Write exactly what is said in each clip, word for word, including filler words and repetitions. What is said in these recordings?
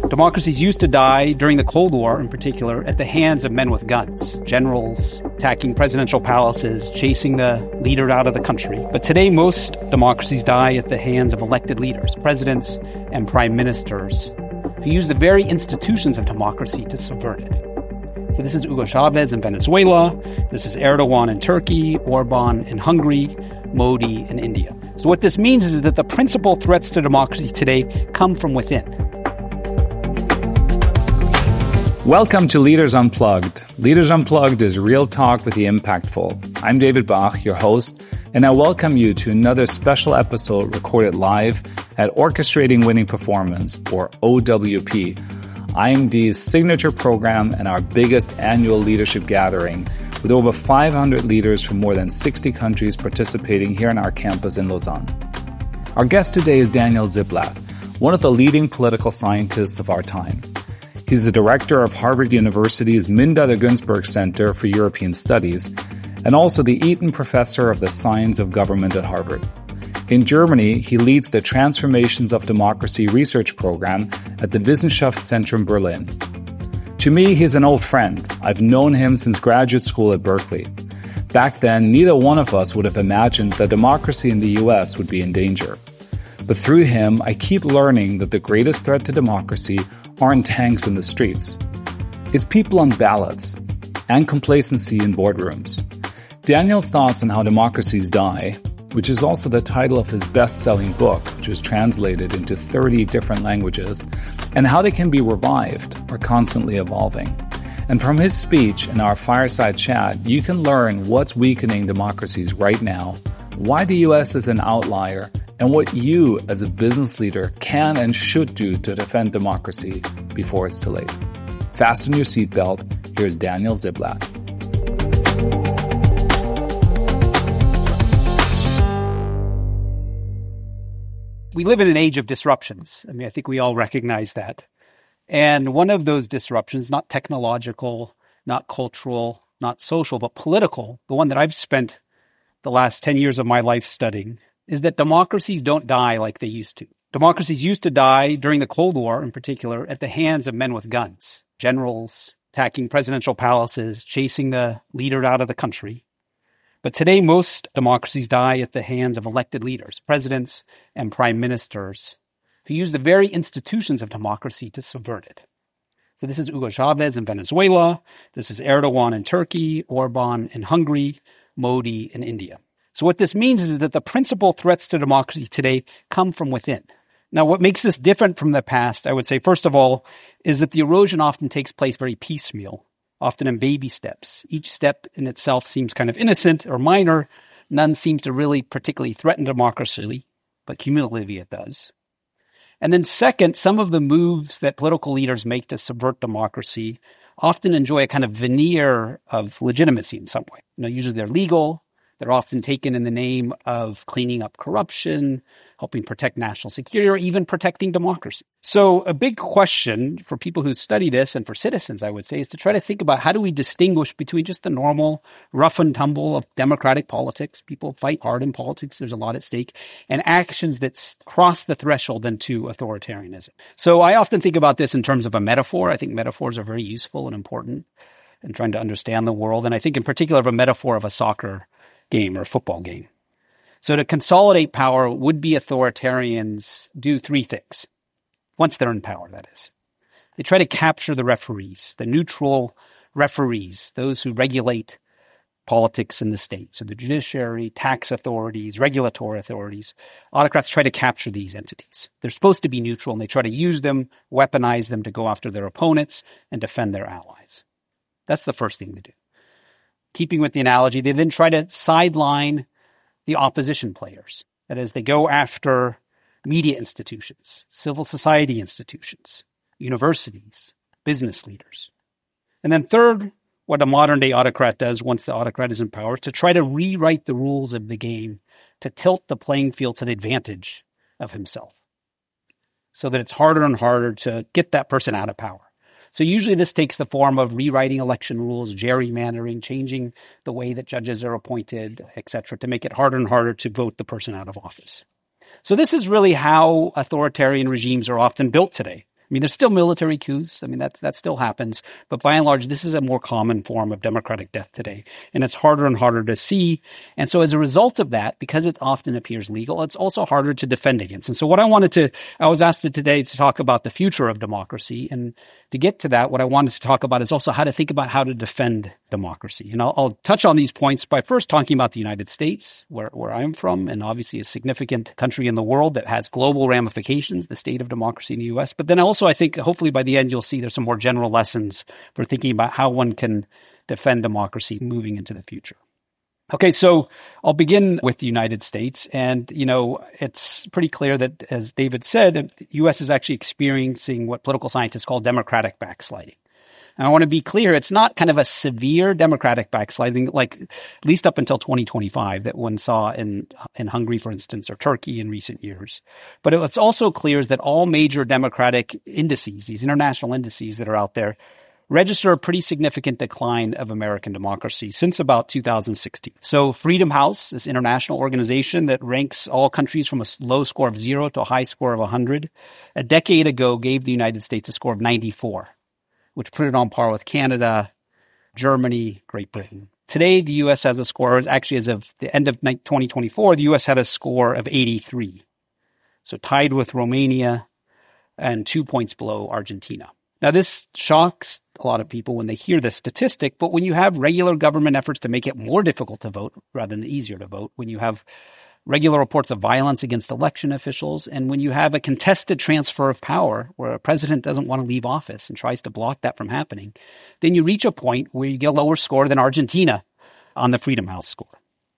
Democracies used to die during the Cold War, in particular, at the hands of men with guns, generals attacking presidential palaces, chasing the leader out of the country. But today, most democracies die at the hands of elected leaders, presidents and prime ministers, who use the very institutions of democracy to subvert it. So this is Hugo Chavez in Venezuela, this is Erdogan in Turkey, Orban in Hungary, Modi in India. So what this means is that the principal threats to democracy today come from within. Welcome to Leaders Unplugged. Leaders Unplugged is real talk with the impactful. I'm David Bach, your host, and I welcome you to another special episode recorded live at Orchestrating Winning Performance, or O W P, I M D's signature program and our biggest annual leadership gathering, with over five hundred leaders from more than sixty countries participating here on our campus in Lausanne. Our guest today is Daniel Ziblatt, one of the leading political scientists of our time. He's the director of Harvard University's Minda de Günzburg Center for European Studies, and also the Eaton Professor of the Science of Government at Harvard. In Germany, he leads the Transformations of Democracy research program at the Wissenschaftszentrum Berlin. To me, he's an old friend. I've known him since graduate school at Berkeley. Back then, neither one of us would have imagined that democracy in the U S would be in danger. But through him, I keep learning that the greatest threat to democracy aren't tanks in the streets. It's people on ballots and complacency in boardrooms. Daniel's thoughts on how democracies die, which is also the title of his best-selling book, which is translated into thirty different languages, and how they can be revived, are constantly evolving. And from his speech and our fireside chat, you can learn what's weakening democracies right now, why the U S is an outlier, and what you, as a business leader, can and should do to defend democracy before it's too late. Fasten your seatbelt. Here's Daniel Ziblatt. We live in an age of disruptions. I mean, I think we all recognize that. And one of those disruptions, not technological, not cultural, not social, but political, the one that I've spent the last ten years of my life studying, is that democracies don't die like they used to. Democracies used to die during the Cold War, in particular, at the hands of men with guns, generals attacking presidential palaces, chasing the leader out of the country. But today, most democracies die at the hands of elected leaders, presidents and prime ministers, who use the very institutions of democracy to subvert it. So this is Hugo Chavez in Venezuela, this is Erdogan in Turkey, Orban in Hungary, Modi in India. So what this means is that the principal threats to democracy today come from within. Now, what makes this different from the past, I would say, first of all, is that the erosion often takes place very piecemeal, often in baby steps. Each step in itself seems kind of innocent or minor. None seems to really particularly threaten democracy, but cumulatively it does. And then second, some of the moves that political leaders make to subvert democracy often enjoy a kind of veneer of legitimacy in some way. You know, usually they're legal. They're often taken in the name of cleaning up corruption, helping protect national security, or even protecting democracy. So a big question for people who study this, and for citizens, I would say, is to try to think about how do we distinguish between just the normal rough and tumble of democratic politics. People fight hard in politics. There's a lot at stake. And actions that cross the threshold into authoritarianism. So I often think about this in terms of a metaphor. I think metaphors are very useful and important in trying to understand the world. And I think in particular of a metaphor of a soccer game or a football game. So to consolidate power, would-be authoritarians do three things. Once they're in power, that is. They try to capture the referees, the neutral referees, those who regulate politics in the state. So the judiciary, tax authorities, regulatory authorities. Autocrats try to capture these entities. They're supposed to be neutral, and they try to use them, weaponize them to go after their opponents and defend their allies. That's the first thing to do. Keeping with the analogy, they then try to sideline the opposition players. That is, they go after media institutions, civil society institutions, universities, business leaders. And then third, what a modern-day autocrat does once the autocrat is in power, is to try to rewrite the rules of the game to tilt the playing field to the advantage of himself, so that it's harder and harder to get that person out of power. So usually this takes the form of rewriting election rules, gerrymandering, changing the way that judges are appointed, et cetera, to make it harder and harder to vote the person out of office. So this is really how authoritarian regimes are often built today. mean, there's still military coups. I mean, that's, that still happens. But by and large, this is a more common form of democratic death today. And it's harder and harder to see. And so as a result of that, because it often appears legal, it's also harder to defend against. And so what I wanted to, I was asked today to talk about the future of democracy. And to get to that, what I wanted to talk about is also how to think about how to defend democracy. And I'll, I'll touch on these points by first talking about the United States, where, where I'm from, and obviously a significant country in the world that has global ramifications, the state of democracy in the U S. But then also, I think, hopefully by the end, you'll see there's some more general lessons for thinking about how one can defend democracy moving into the future. Okay, so I'll begin with the United States. And, you know, it's pretty clear that, as David said, the U S is actually experiencing what political scientists call democratic backsliding. And I want to be clear, it's not kind of a severe democratic backsliding, like at least up until twenty twenty-five that one saw in in Hungary, for instance, or Turkey in recent years. But it's also clear that all major democratic indices, these international indices that are out there, register a pretty significant decline of American democracy since about two thousand sixteen. So Freedom House, this international organization that ranks all countries from a low score of zero to a high score of one hundred, a decade ago gave the United States a score of ninety-four, which put it on par with Canada, Germany, Great Britain. Today, the U S has a score, actually as of the end of twenty twenty-four, the U S had a score of eighty-three. So tied with Romania and two points below Argentina. Now, this shocks a lot of people when they hear this statistic, but when you have regular government efforts to make it more difficult to vote rather than easier to vote, when you have regular reports of violence against election officials, and when you have a contested transfer of power where a president doesn't want to leave office and tries to block that from happening, then you reach a point where you get a lower score than Argentina on the Freedom House score.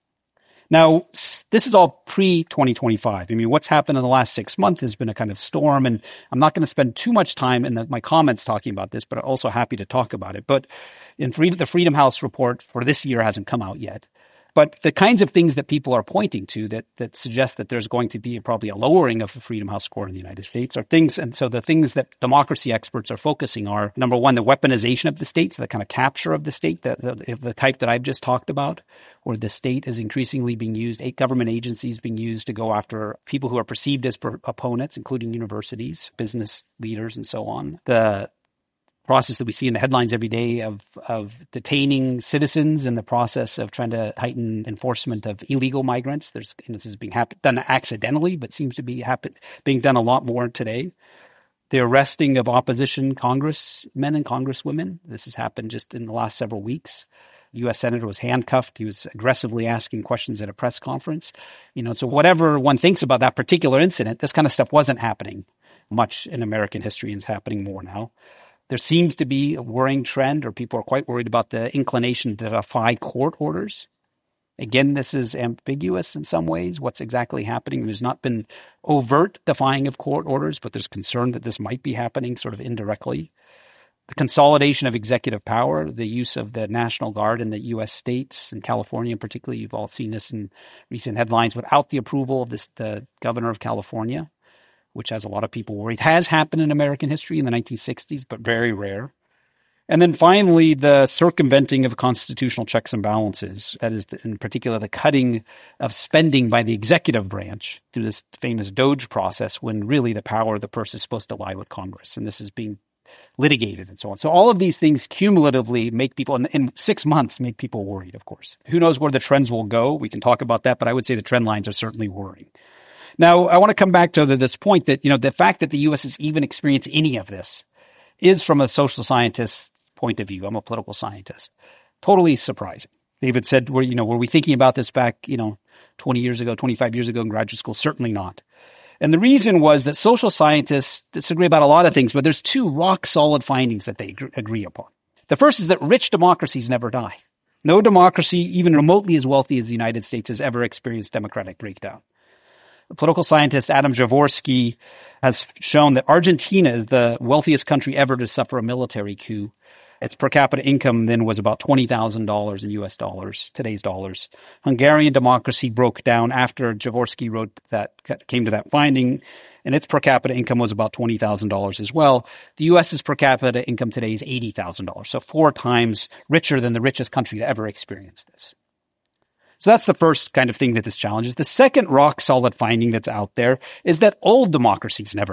Now, this is all pre twenty twenty-five. I mean, what's happened in the last six months has been a kind of storm, and I'm not going to spend too much time in the, my comments talking about this, but I'm also happy to talk about it. But in Freedom, the Freedom House report for this year hasn't come out yet. But the kinds of things that people are pointing to that, that suggest that there's going to be probably a lowering of the Freedom House score in the United States are things. And so the things that democracy experts are focusing are, number one, the weaponization of the state, so the kind of capture of the state, the, the, the type that I've just talked about, where the state is increasingly being used, eight government agencies being used to go after people who are perceived as per- opponents, including universities, business leaders, and so on. The process that we see in the headlines every day of, of detaining citizens in the process of trying to heighten enforcement of illegal migrants. There's, you know, this is being happen, done accidentally, but seems to be happen, being done a lot more today. The arresting of opposition congressmen and congresswomen. This has happened just in the last several weeks. U S senator was handcuffed. He was aggressively asking questions at a press conference. You know, so whatever one thinks about that particular incident, this kind of stuff wasn't happening much in American history and it's happening more now. There seems to be a worrying trend, or people are quite worried about the inclination to defy court orders. Again, this is ambiguous in some ways, what's exactly happening. There's not been overt defying of court orders, but there's concern that this might be happening sort of indirectly. The consolidation of executive power, the use of the National Guard in the U S states, and California in particular, you've all seen this in recent headlines, without the approval of this, the governor of California, which has a lot of people worried, has happened in American history in the nineteen sixties, but very rare. And then finally, the circumventing of constitutional checks and balances, that is, in particular, the cutting of spending by the executive branch through this famous DOGE process, when really the power of the purse is supposed to lie with Congress. And this is being litigated and so on. So all of these things cumulatively make people, in, in six months, make people worried, of course. Who knows where the trends will go? We can talk about that, but I would say the trend lines are certainly worrying. Now, I want to come back to this point that, you know, the fact that the U S has even experienced any of this is, from a social scientist's point of view, I'm a political scientist, totally surprising. David said, were, you know, were we thinking about this back, you know, twenty years ago, twenty-five years ago in graduate school? Certainly not. And the reason was that social scientists disagree about a lot of things, but there's two rock solid findings that they agree upon. The first is that rich democracies never die. No democracy, even remotely as wealthy as the United States, has ever experienced democratic breakdown. Political scientist Adam Jaworski has shown that Argentina is the wealthiest country ever to suffer a military coup. Its per capita income then was about twenty thousand dollars in U S dollars, today's dollars. Hungarian democracy broke down after Jaworski wrote that, came to that finding, and its per capita income was about twenty thousand dollars as well. The U S's per capita income today is eighty thousand dollars, so four times richer than the richest country to ever experience this. So that's the first kind of thing that this challenges. The second rock-solid finding that's out there is that old democracies never die.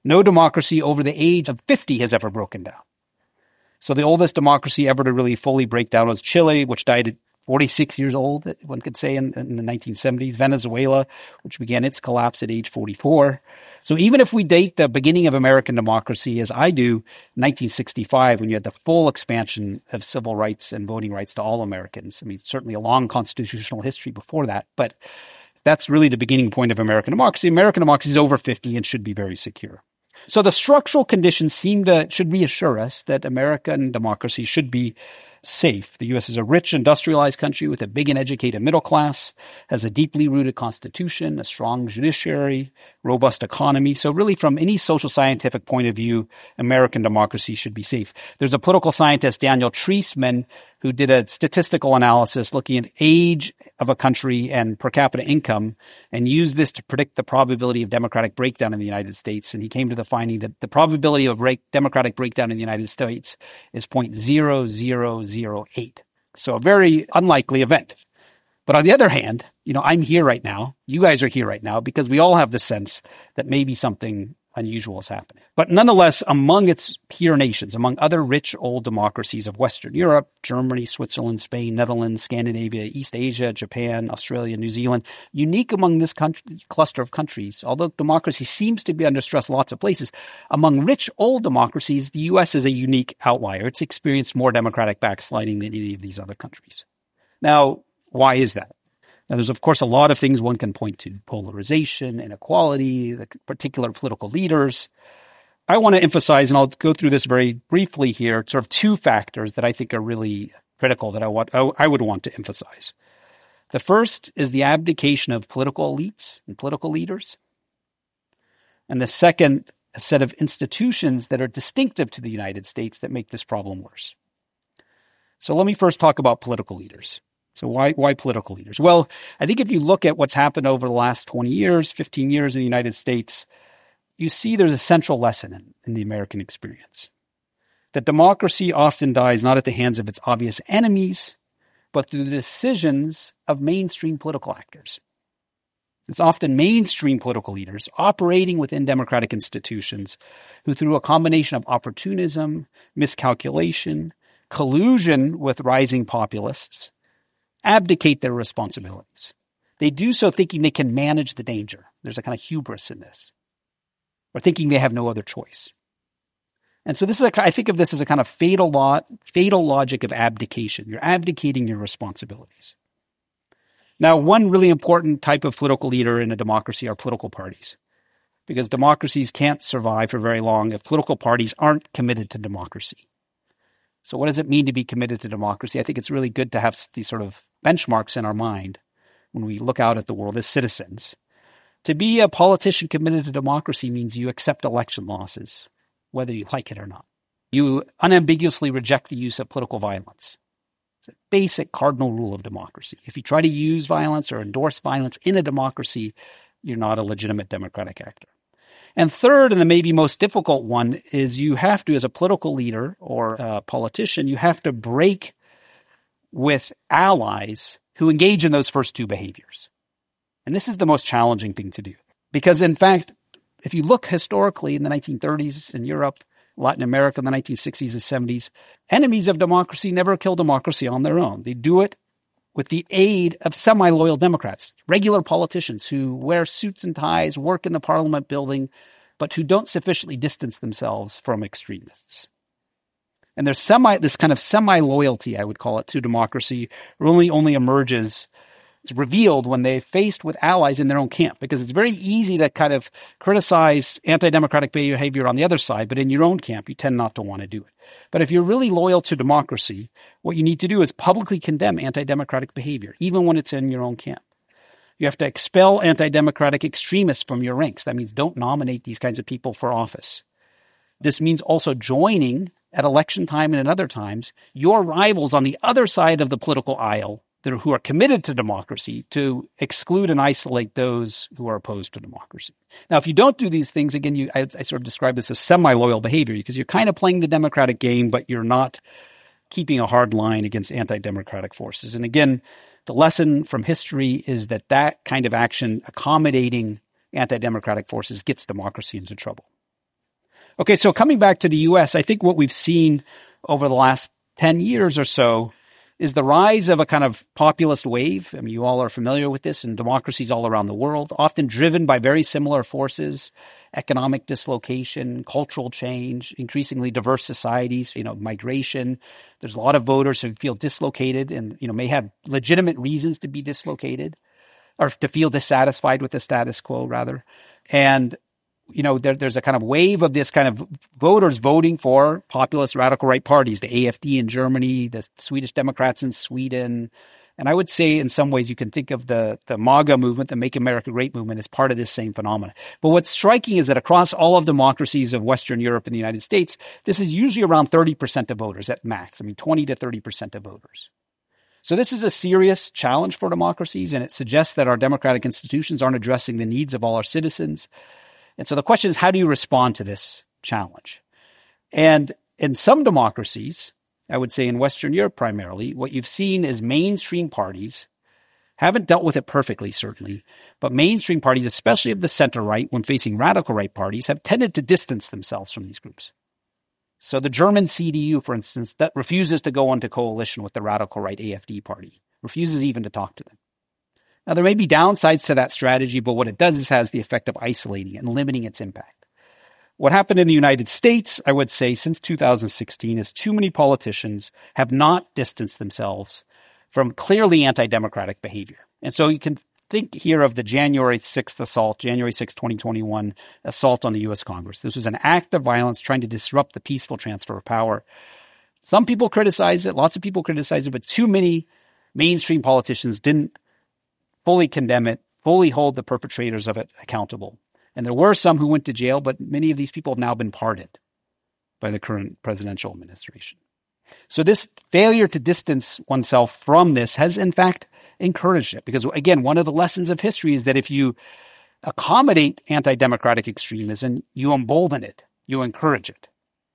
No democracy over the age of fifty has ever broken down. So the oldest democracy ever to really fully break down was Chile, which died at forty-six years old, one could say, in, in the nineteen seventies. Venezuela, which began its collapse at age forty-four. So even if we date the beginning of American democracy, as I do, nineteen sixty-five, when you had the full expansion of civil rights and voting rights to all Americans, I mean, certainly a long constitutional history before that, but that's really the beginning point of American democracy. American democracy is over fifty and should be very secure. So the structural conditions seem to, should reassure us that American democracy should be safe. The U S is a rich, industrialized country with a big and educated middle class, has a deeply rooted constitution, a strong judiciary, robust economy. So really from any social scientific point of view, American democracy should be safe. There's a political scientist, Daniel Treisman, who did a statistical analysis looking at age of a country and per capita income and used this to predict the probability of democratic breakdown in the United States. And he came to the finding that the probability of break, democratic breakdown in the United States is zero point zero zero zero eight. So a very unlikely event. But on the other hand, you know, I'm here right now. You guys are here right now because we all have the sense that maybe something unusual is happening. But nonetheless, among its peer nations, among other rich old democracies of Western Europe, Germany, Switzerland, Spain, Netherlands, Scandinavia, East Asia, Japan, Australia, New Zealand, unique among this country, cluster of countries, although democracy seems to be under stress lots of places, among rich old democracies, the U S is a unique outlier. It's experienced more democratic backsliding than any of these other countries. Now, why is that? Now, there's, of course, a lot of things one can point to. Polarization, inequality, the particular political leaders. I want to emphasize, and I'll go through this very briefly here, sort of two factors that I think are really critical that I want, I would want to emphasize. The first is the abdication of political elites and political leaders. And the second, a set of institutions that are distinctive to the United States that make this problem worse. So let me first talk about political leaders. So why why political leaders? Well, I think if you look at what's happened over the last twenty years, fifteen years in the United States, you see there's a central lesson in, in the American experience. That democracy often dies not at the hands of its obvious enemies, but through the decisions of mainstream political actors. It's often mainstream political leaders operating within democratic institutions who, through a combination of opportunism, miscalculation, collusion with rising populists, abdicate their responsibilities. They do so thinking they can manage the danger. There's a kind of hubris in this. Or thinking they have no other choice. And so this is a, I think of this as a kind of fatal law, fatal logic of abdication. You're abdicating your responsibilities. Now, one really important type of political leader in a democracy are political parties. Because democracies can't survive for very long if political parties aren't committed to democracy. So what does it mean to be committed to democracy? I think it's really good to have these sort of benchmarks in our mind when we look out at the world as citizens. To be a politician committed to democracy means you accept election losses, whether you like it or not. You unambiguously reject the use of political violence. It's a basic cardinal rule of democracy. If you try to use violence or endorse violence in a democracy, you're not a legitimate democratic actor. And third, and the maybe most difficult one, is you have to, as a political leader or a politician, you have to break with allies who engage in those first two behaviors. And this is the most challenging thing to do. Because, in fact, if you look historically in the nineteen thirties in Europe, Latin America in the nineteen sixties and seventies, enemies of democracy never kill democracy on their own. They do it with the aid of semi-loyal Democrats, regular politicians who wear suits and ties, work in the parliament building, but who don't sufficiently distance themselves from extremists. And there's semi, this kind of semi-loyalty, I would call it, to democracy really only emerges, it's revealed when they're faced with allies in their own camp, because it's very easy to kind of criticize anti-democratic behavior on the other side, but in your own camp, you tend not to want to do it. But if you're really loyal to democracy, what you need to do is publicly condemn anti-democratic behavior, even when it's in your own camp. You have to expel anti-democratic extremists from your ranks. That means don't nominate these kinds of people for office. This means also joining at election time and at other times your rivals on the other side of the political aisle that are, who are committed to democracy to exclude and isolate those who are opposed to democracy. Now, if you don't do these things, again, you, I, I sort of describe this as semi-loyal behavior because you're kind of playing the democratic game, but you're not keeping a hard line against anti-democratic forces. And again, the lesson from history is that that kind of action accommodating anti-democratic forces gets democracy into trouble. Okay, so coming back to the U S, I think what we've seen over the last ten years or so is the rise of a kind of populist wave. I mean, you all are familiar with this in democracies all around the world, often driven by very similar forces: economic dislocation, cultural change, increasingly diverse societies, you know, migration. There's a lot of voters who feel dislocated and, you know, may have legitimate reasons to be dislocated or to feel dissatisfied with the status quo, rather. And you know, there, there's a kind of wave of this kind of voters voting for populist radical right parties, the A F D in Germany, the Swedish Democrats in Sweden. And I would say in some ways you can think of the, the MAGA movement, the Make America Great movement, as part of this same phenomenon. But what's striking is that across all of democracies of Western Europe and the United States, this is usually around thirty percent of voters at max. I mean, twenty to thirty percent of voters. So this is a serious challenge for democracies, and it suggests that our democratic institutions aren't addressing the needs of all our citizens. And so the question is, how do you respond to this challenge? And in some democracies, I would say in Western Europe primarily, what you've seen is mainstream parties haven't dealt with it perfectly, certainly, but mainstream parties, especially of the center right, when facing radical right parties, have tended to distance themselves from these groups. So the German C D U, for instance, that refuses to go into coalition with the radical right A F D party, refuses even to talk to them. Now, there may be downsides to that strategy, but what it does is has the effect of isolating it and limiting its impact. What happened in the United States, I would say, since two thousand sixteen is too many politicians have not distanced themselves from clearly anti-democratic behavior. And so you can think here of the January sixth assault, January sixth, twenty twenty-one assault on the U S Congress. This was an act of violence trying to disrupt the peaceful transfer of power. Some people criticize it, lots of people criticize it, but too many mainstream politicians didn't fully condemn it, fully hold the perpetrators of it accountable. And there were some who went to jail, but many of these people have now been pardoned by the current presidential administration. So this failure to distance oneself from this has, in fact, encouraged it. Because, again, one of the lessons of history is that if you accommodate anti-democratic extremism, you embolden it, you encourage it.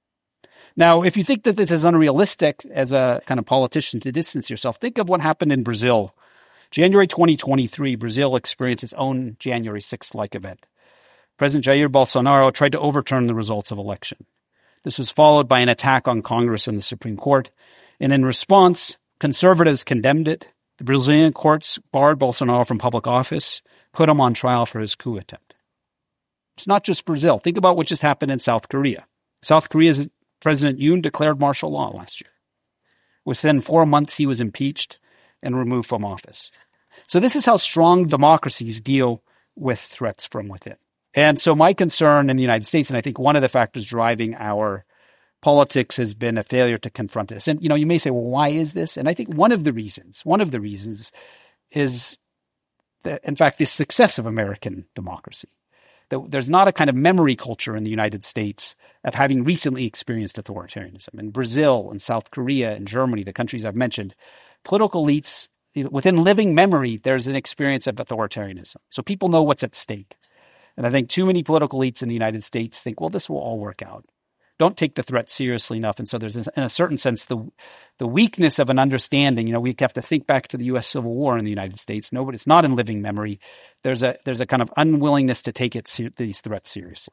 Now, if you think that this is unrealistic as a kind of politician to distance yourself, think of what happened in Brazil. January twenty twenty-three, Brazil experienced its own January sixth-like event. President Jair Bolsonaro tried to overturn the results of election. This was followed by an attack on Congress and the Supreme Court. And in response, conservatives condemned it. The Brazilian courts barred Bolsonaro from public office, put him on trial for his coup attempt. It's not just Brazil. Think about what just happened in South Korea. South Korea's President Yoon declared martial law last year. Within four months, he was impeached and removed from office. So this is how strong democracies deal with threats from within. And so my concern in the United States, and I think one of the factors driving our politics, has been a failure to confront this. And, you know, you may say, well, why is this? And I think one of the reasons, one of the reasons is that, in fact, the success of American democracy. That there's not a kind of memory culture in the United States of having recently experienced authoritarianism. In Brazil and South Korea and Germany, the countries I've mentioned, political elites, within living memory, there's an experience of authoritarianism. So people know what's at stake. And I think too many political elites in the United States think, well, this will all work out. Don't take the threat seriously enough. And so there's, in a certain sense, the the weakness of an understanding. You know, we have to think back to the U S Civil War in the United States. Nobody, it's not in living memory. There's a there's a kind of unwillingness to take it these threats seriously.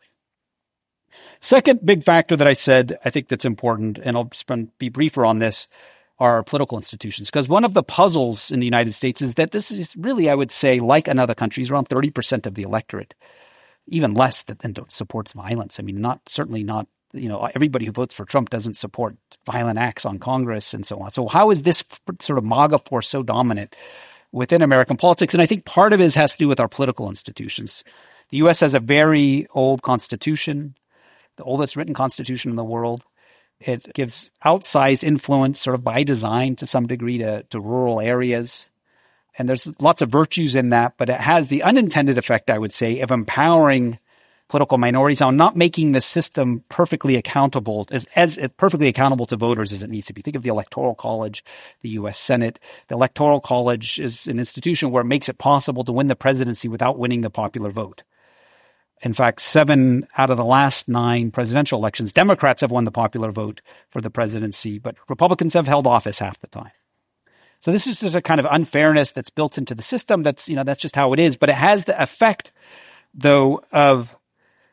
Second big factor that I said I think that's important, and I'll spend, be briefer on this, are political institutions. Because one of the puzzles in the United States is that this is really, I would say, like in other countries, around thirty percent of the electorate, even less, that supports violence. I mean, not certainly not. You know, everybody who votes for Trump doesn't support violent acts on Congress and so on. So how is this sort of MAGA force so dominant within American politics? And I think part of it has to do with our political institutions. The U S has a very old constitution, the oldest written constitution in the world. It gives outsized influence sort of by design to some degree to, to rural areas. And there's lots of virtues in that, but it has the unintended effect, I would say, of empowering political minorities on not making the system perfectly accountable, as, as perfectly accountable to voters as it needs to be. Think of the Electoral College, the U S Senate. The Electoral College is an institution where it makes it possible to win the presidency without winning the popular vote. In fact, seven out of the last nine presidential elections, Democrats have won the popular vote for the presidency, but Republicans have held office half the time. So this is just a kind of unfairness that's built into the system. That's, you know, that's just how it is. But it has the effect, though, of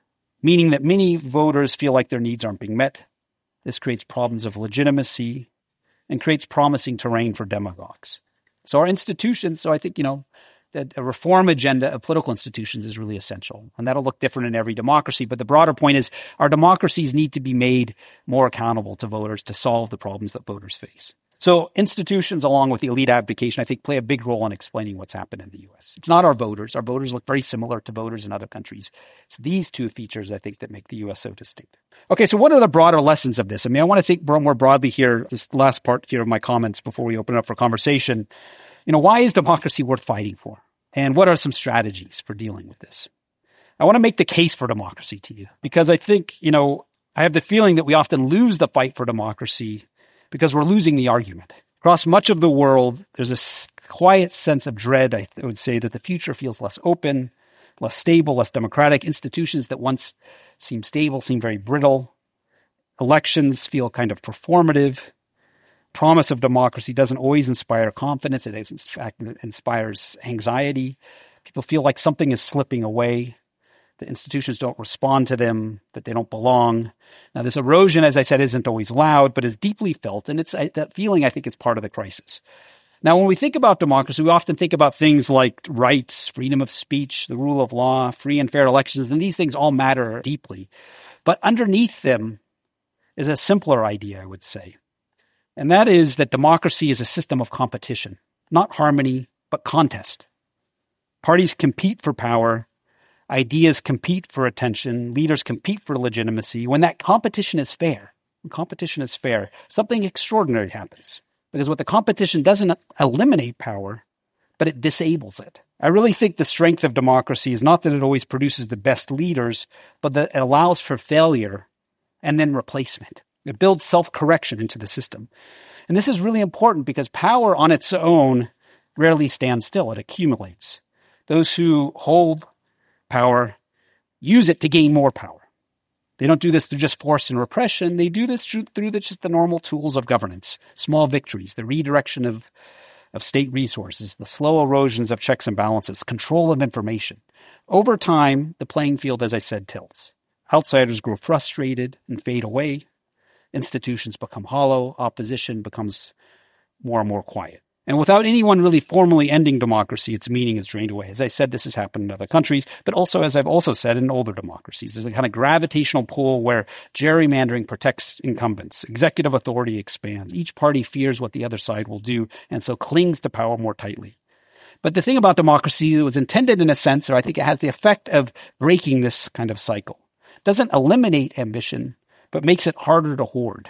meaning that many voters feel like their needs aren't being met. This creates problems of legitimacy and creates promising terrain for demagogues. So our institutions, so I think, you know, that a reform agenda of political institutions is really essential. And that'll look different in every democracy. But the broader point is our democracies need to be made more accountable to voters to solve the problems that voters face. So institutions, along with the elite abdication, I think play a big role in explaining what's happened in the U S. It's not our voters. Our voters look very similar to voters in other countries. It's these two features, I think, that make the U S so distinct. Okay, so what are the broader lessons of this? I mean, I want to think more broadly here, this last part here of my comments before we open up for conversation. You know, why is democracy worth fighting for? And what are some strategies for dealing with this? I want to make the case for democracy to you because I think, you know, I have the feeling that we often lose the fight for democracy because we're losing the argument. Across much of the world, there's a quiet sense of dread, I would say, that the future feels less open, less stable, less democratic. Institutions that once seemed stable seem very brittle. Elections feel kind of performative. Promise of democracy doesn't always inspire confidence. It in fact inspires anxiety. People feel like something is slipping away. The institutions don't respond to them, that they don't belong. Now, this erosion, as I said, isn't always loud, but is deeply felt. And it's that feeling, I think, is part of the crisis. Now, when we think about democracy, we often think about things like rights, freedom of speech, the rule of law, free and fair elections, and these things all matter deeply. But underneath them is a simpler idea, I would say. And that is that democracy is a system of competition, not harmony, but contest. Parties compete for power. Ideas compete for attention. Leaders compete for legitimacy. When that competition is fair, when competition is fair, something extraordinary happens. Because what the competition doesn't eliminate power, but it disables it. I really think the strength of democracy is not that it always produces the best leaders, but that it allows for failure and then replacement. It builds self-correction into the system. And this is really important because power on its own rarely stands still. It accumulates. Those who hold power use it to gain more power. They don't do this through just force and repression. They do this through, through the, just the normal tools of governance, small victories, the redirection of, of state resources, the slow erosions of checks and balances, control of information. Over time, the playing field, as I said, tilts. Outsiders grow frustrated and fade away. Institutions become hollow. Opposition becomes more and more quiet. And without anyone really formally ending democracy, its meaning is drained away. As I said, this has happened in other countries, but also, as I've also said, in older democracies. There's a kind of gravitational pull where gerrymandering protects incumbents. Executive authority expands. Each party fears what the other side will do, and so clings to power more tightly. But the thing about democracy, it was intended in a sense, or I think it has the effect of breaking this kind of cycle. It doesn't eliminate ambition, but makes it harder to hoard.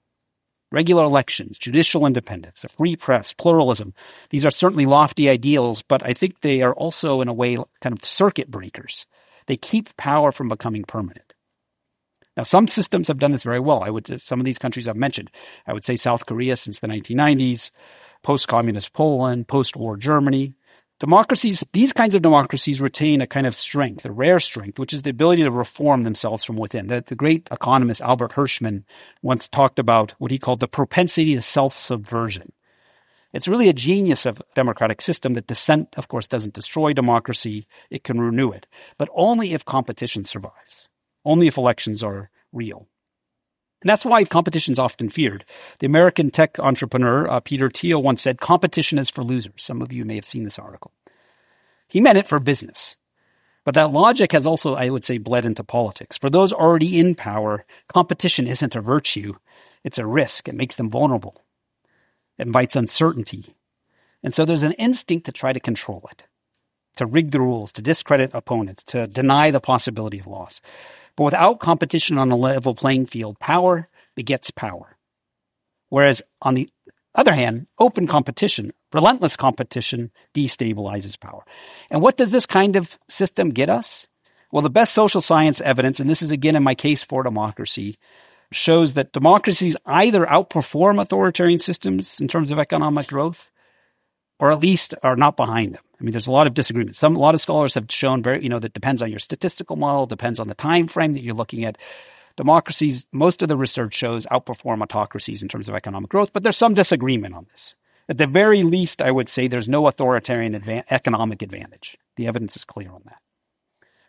Regular elections, judicial independence, a free press, pluralism. These are certainly lofty ideals, but I think they are also, in a way, kind of circuit breakers. They keep power from becoming permanent. Now, some systems have done this very well. I would, some of these countries I've mentioned. I would say South Korea since the nineteen nineties, post-communist Poland, post-war Germany. Democracies, these kinds of democracies retain a kind of strength, a rare strength, which is the ability to reform themselves from within. The, the great economist Albert Hirschman once talked about what he called the propensity to self-subversion. It's really a genius of a democratic system that dissent, of course, doesn't destroy democracy. It can renew it, but only if competition survives, only if elections are real. And that's why competition is often feared. The American tech entrepreneur, uh, Peter Thiel, once said, competition is for losers. Some of you may have seen this article. He meant it for business. But that logic has also, I would say, bled into politics. For those already in power, competition isn't a virtue. It's a risk. It makes them vulnerable. It invites uncertainty. And so there's an instinct to try to control it, to rig the rules, to discredit opponents, to deny the possibility of loss. But without competition on a level playing field, power begets power. Whereas on the other hand, open competition, relentless competition destabilizes power. And what does this kind of system get us? Well, the best social science evidence, and this is again in my case for democracy, shows that democracies either outperform authoritarian systems in terms of economic growth, or at least are not behind them. I mean, there's a lot of disagreement. Some, a lot of scholars have shown very, you know, that depends on your statistical model, depends on the time frame that you're looking at. Democracies, most of the research shows outperform autocracies in terms of economic growth, but there's some disagreement on this. At the very least, I would say there's no authoritarian adva- economic advantage. The evidence is clear on that.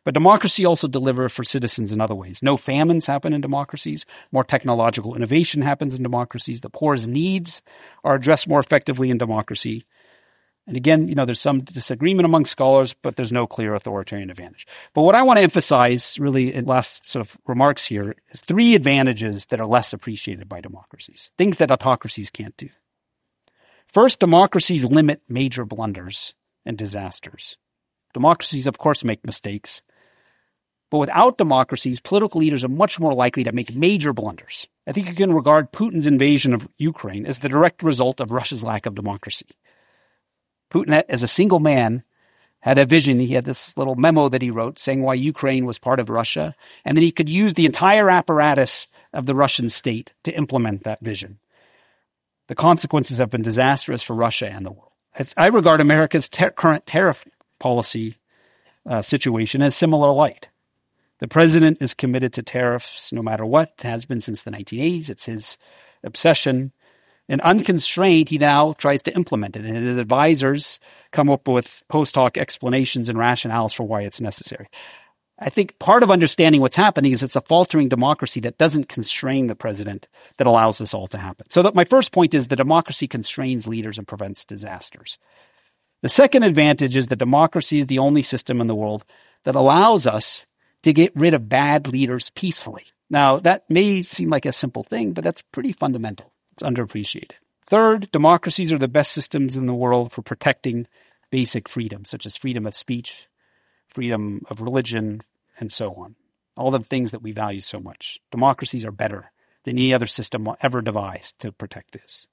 But democracy also delivers for citizens in other ways. No famines happen in democracies. More technological innovation happens in democracies. The poor's needs are addressed more effectively in democracy. And again, you know, there's some disagreement among scholars, but there's no clear authoritarian advantage. But what I want to emphasize really in last sort of remarks here is three advantages that are less appreciated by democracies, things that autocracies can't do. First, democracies limit major blunders and disasters. Democracies, of course, make mistakes. But without democracies, political leaders are much more likely to make major blunders. I think you can regard Putin's invasion of Ukraine as the direct result of Russia's lack of democracy. Putin, as a single man, had a vision. He had this little memo that he wrote saying why Ukraine was part of Russia, and that he could use the entire apparatus of the Russian state to implement that vision. The consequences have been disastrous for Russia and the world. As I regard America's ter- current tariff policy uh, situation as similar light. The president is committed to tariffs no matter what, has been since the nineteen eighties. It's his obsession. And unconstrained, he now tries to implement it. And his advisors come up with post hoc explanations and rationales for why it's necessary. I think part of understanding what's happening is it's a faltering democracy that doesn't constrain the president that allows this all to happen. So that my first point is that democracy constrains leaders and prevents disasters. The second advantage is that democracy is the only system in the world that allows us to get rid of bad leaders peacefully. Now, that may seem like a simple thing, but that's pretty fundamental. It's underappreciated. Third, democracies are the best systems in the world for protecting basic freedoms, such as freedom of speech, freedom of religion, and so on. All the things that we value so much. Democracies are better than any other system ever devised to protect this.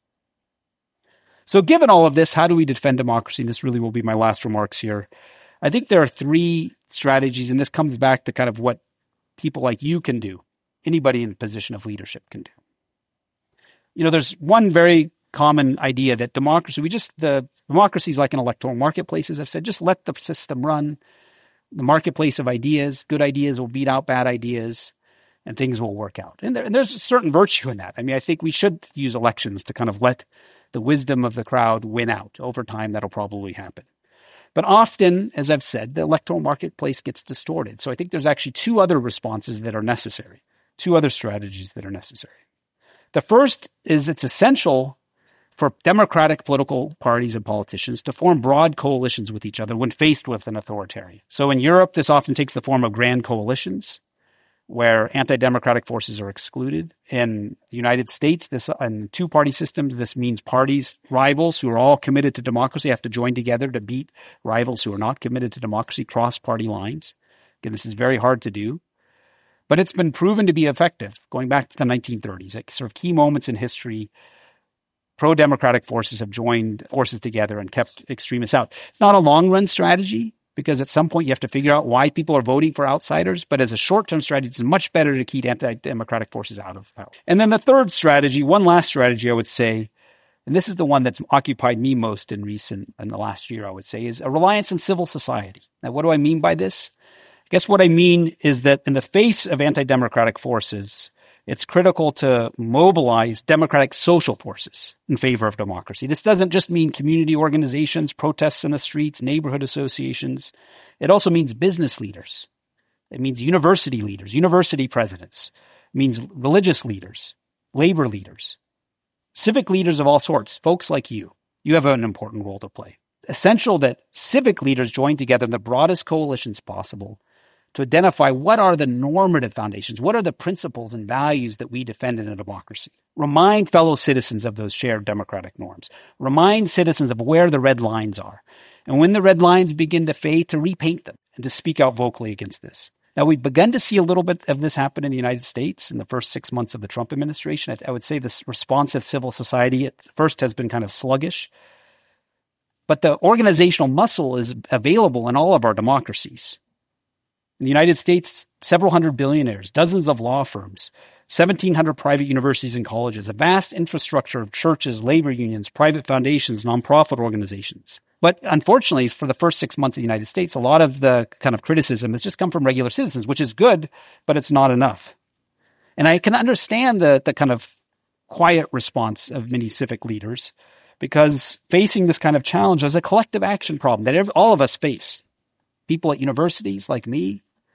So given all of this, how do we defend democracy? And this really will be my last remarks here. I think there are three strategies, and this comes back to kind of what people like you can do, anybody in a position of leadership can do. You know, there's one very common idea that democracy, we just, the democracy is like an electoral marketplace, as I've said, just let the system run. The marketplace of ideas, good ideas will beat out bad ideas, and things will work out. And, there, and there's a certain virtue in that. I mean, I think we should use elections to kind of let the wisdom of the crowd win out. Over time, that'll probably happen. But often, as I've said, the electoral marketplace gets distorted. So I think there's actually two other responses that are necessary, two other strategies that are necessary. The first is it's essential for democratic political parties and politicians to form broad coalitions with each other when faced with an authoritarian. So in Europe, this often takes the form of grand coalitions where anti-democratic forces are excluded. In the United States, this in two-party systems, this means parties, rivals who are all committed to democracy have to join together to beat rivals who are not committed to democracy, cross party lines. Again, this is very hard to do, but it's been proven to be effective going back to the nineteen thirties. At sort of key moments in history, pro-democratic forces have joined forces together and kept extremists out. It's not a long-run strategy, because at some point you have to figure out why people are voting for outsiders. But as a short-term strategy, it's much better to keep anti-democratic forces out of power. And then the third strategy, one last strategy I would say, and this is the one that's occupied me most in recent, in the last year I would say, is a reliance on civil society. Now, what do I mean by this? I guess what I mean is that in the face of anti-democratic forces, it's critical to mobilize democratic social forces in favor of democracy. This doesn't just mean community organizations, protests in the streets, neighborhood associations. It also means business leaders. It means university leaders, university presidents. It means religious leaders, labor leaders, civic leaders of all sorts, folks like you. You have an important role to play. Essential that civic leaders join together in the broadest coalitions possible to identify what are the normative foundations, what are the principles and values that we defend in a democracy. Remind fellow citizens of those shared democratic norms. Remind citizens of where the red lines are. And when the red lines begin to fade, to repaint them and to speak out vocally against this. Now, we've begun to see a little bit of this happen in the United States in the first six months of the Trump administration. I would say this response of civil society at first has been kind of sluggish. But the organizational muscle is available in all of our democracies. In the United States, several hundred billionaires, dozens of law firms, seventeen hundred private universities and colleges, a vast infrastructure of churches, labor unions, private foundations, nonprofit organizations. But unfortunately, for the first six months of the United States, a lot of the kind of criticism has just come from regular citizens, which is good, but it's not enough. And I can understand the, the kind of quiet response of many civic leaders, because facing this kind of challenge is a collective action problem that every, all of us face. People at universities like me,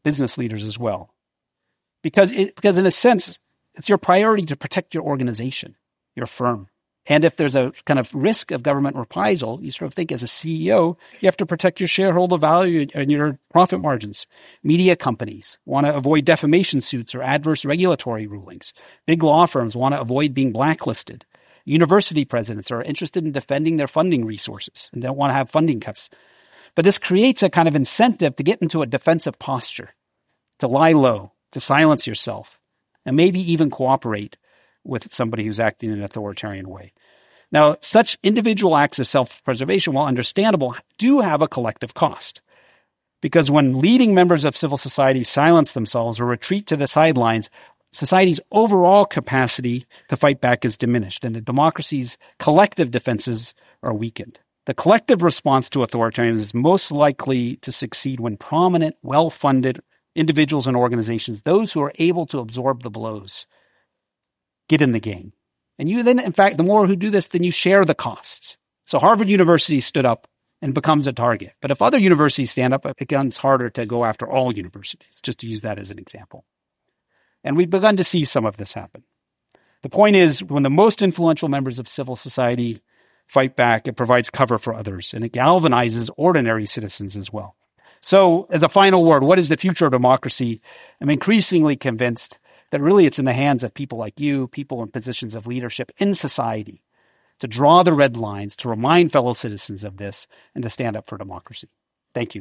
business leaders as well. Because it, because in a sense, it's your priority to protect your organization, your firm. And if there's a kind of risk of government reprisal, you sort of think as a C E O, you have to protect your shareholder value and your profit margins. Media companies want to avoid defamation suits or adverse regulatory rulings. Big law firms want to avoid being blacklisted. University presidents are interested in defending their funding resources and don't want to have funding cuts. But this creates a kind of incentive to get into a defensive posture, to lie low, to silence yourself, and maybe even cooperate with somebody who's acting in an authoritarian way. Now, such individual acts of self-preservation, while understandable, do have a collective cost. Because when leading members of civil society silence themselves or retreat to the sidelines, society's overall capacity to fight back is diminished, and the democracy's collective defenses are weakened. The collective response to authoritarianism is most likely to succeed when prominent, well-funded individuals and organizations, those who are able to absorb the blows, get in the game. And you then, in fact, the more who do this, then you share the costs. So Harvard University stood up and becomes a target. But if other universities stand up, it becomes harder to go after all universities, just to use that as an example. And we've begun to see some of this happen. The point is, when the most influential members of civil society fight back, it provides cover for others, and it galvanizes ordinary citizens as well. So, as a final word, what is the future of democracy? I'm increasingly convinced that really it's in the hands of people like you, people in positions of leadership in society, to draw the red lines, to remind fellow citizens of this, and to stand up for democracy. Thank you.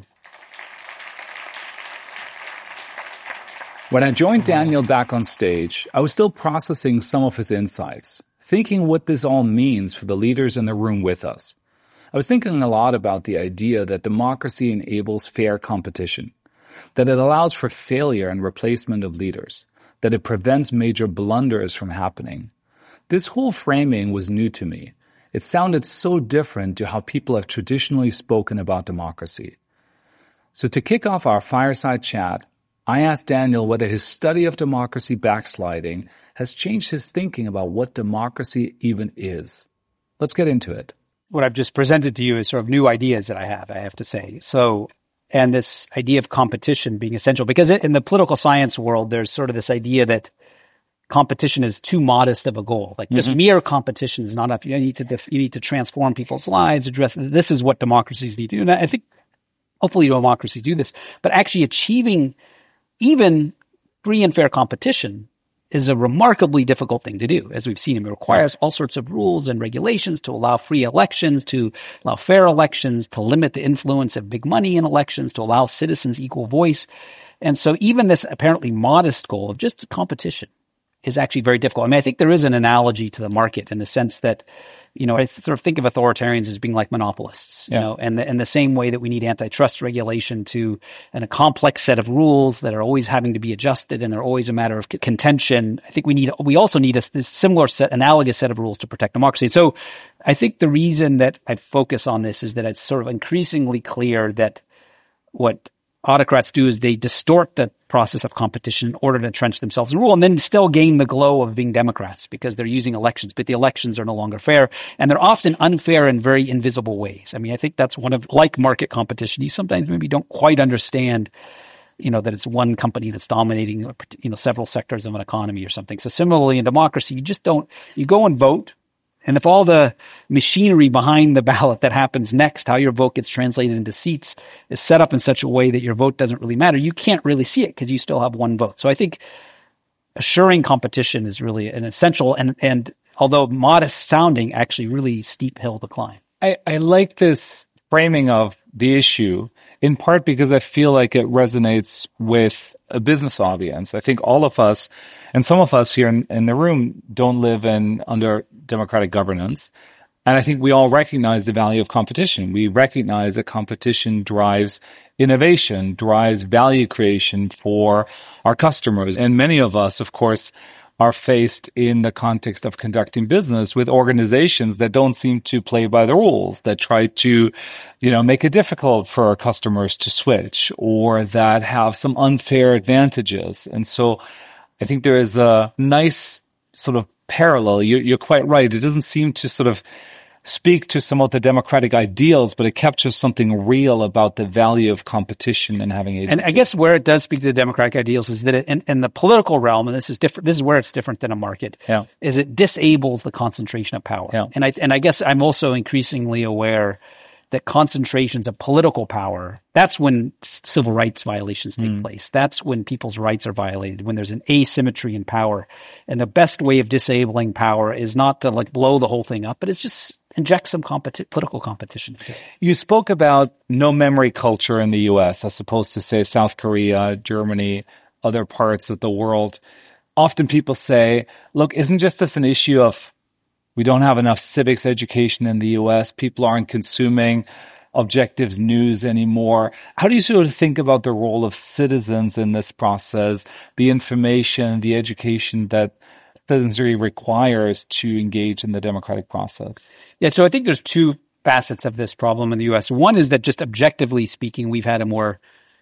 When I joined Daniel back on stage, I was still processing some of his insights, thinking what this all means for the leaders in the room with us. I was thinking a lot about the idea that democracy enables fair competition, that it allows for failure and replacement of leaders, that it prevents major blunders from happening. This whole framing was new to me. It sounded so different to how people have traditionally spoken about democracy. So to kick off our fireside chat, I asked Daniel whether his study of democracy backsliding has changed his thinking about what democracy even is. Let's get into it. What I've just presented to you is sort of new ideas that I have, I have to say. So, and this idea of competition being essential, because in the political science world, there's sort of this idea that competition is too modest of a goal. Like just mm-hmm. mere competition is not enough. You need to def- you need to transform people's lives, address, this is what democracies need to do. And I think hopefully democracies do this, but actually achieving even free and fair competition is a remarkably difficult thing to do. As we've seen, it requires all sorts of rules and regulations to allow free elections, to allow fair elections, to limit the influence of big money in elections, to allow citizens equal voice. And so even this apparently modest goal of just competition is actually very difficult. I mean, I think there is an analogy to the market in the sense that, you know, I sort of think of authoritarians as being like monopolists, you yeah. know, and the, in the same way that we need antitrust regulation to, and a complex set of rules that are always having to be adjusted and they're always a matter of contention. I think we need, we also need a, this similar set, analogous set of rules to protect democracy. So I think the reason that I focus on this is that it's sort of increasingly clear that what autocrats do is they distort the process of competition in order to entrench themselves in rule and then still gain the glow of being democrats because they're using elections, but the elections are no longer fair and they're often unfair in very invisible ways. I mean, I think that's one of, like market competition, you sometimes maybe don't quite understand, you know, that it's one company that's dominating, you know, several sectors of an economy or something. So similarly in democracy, you just don't, you go and vote. And if all the machinery behind the ballot that happens next, how your vote gets translated into seats, is set up in such a way that your vote doesn't really matter, you can't really see it because you still have one vote. So I think assuring competition is really an essential and, and although modest sounding, actually really steep hill to climb. I, I like this framing of the issue in part because I feel like it resonates with a business audience. I think all of us and some of us here in, in the room don't live in under democratic governance. And I think we all recognize the value of competition. We recognize that competition drives innovation, drives value creation for our customers. And many of us, of course, are faced in the context of conducting business with organizations that don't seem to play by the rules, that try to, you know, make it difficult for our customers to switch or that have some unfair advantages. And so I think there is a nice sort of parallel. You're, you're quite right. It doesn't seem to sort of speak to some of the democratic ideals, but it captures something real about the value of competition and having agency. And I guess where it does speak to the democratic ideals is that it, in, in the political realm, and this is different, this is where it's different than a market, yeah. is it disables the concentration of power. Yeah. And I, and I guess I'm also increasingly aware that concentrations of political power, that's when civil rights violations take mm. place. That's when people's rights are violated, when there's an asymmetry in power. And the best way of disabling power is not to like blow the whole thing up, but it's just inject some competi- political competition. You spoke about no memory culture in the U S as opposed to, say, South Korea, Germany, other parts of the world. Often people say, look, isn't just this an issue of we don't have enough civics education in the U S. People aren't consuming objective news anymore. How do you sort of think about the role of citizens in this process, the information, the education that citizenry requires to engage in the democratic process? Yeah, so I think there's two facets of this problem in the U S. One is that just objectively speaking, we've had a more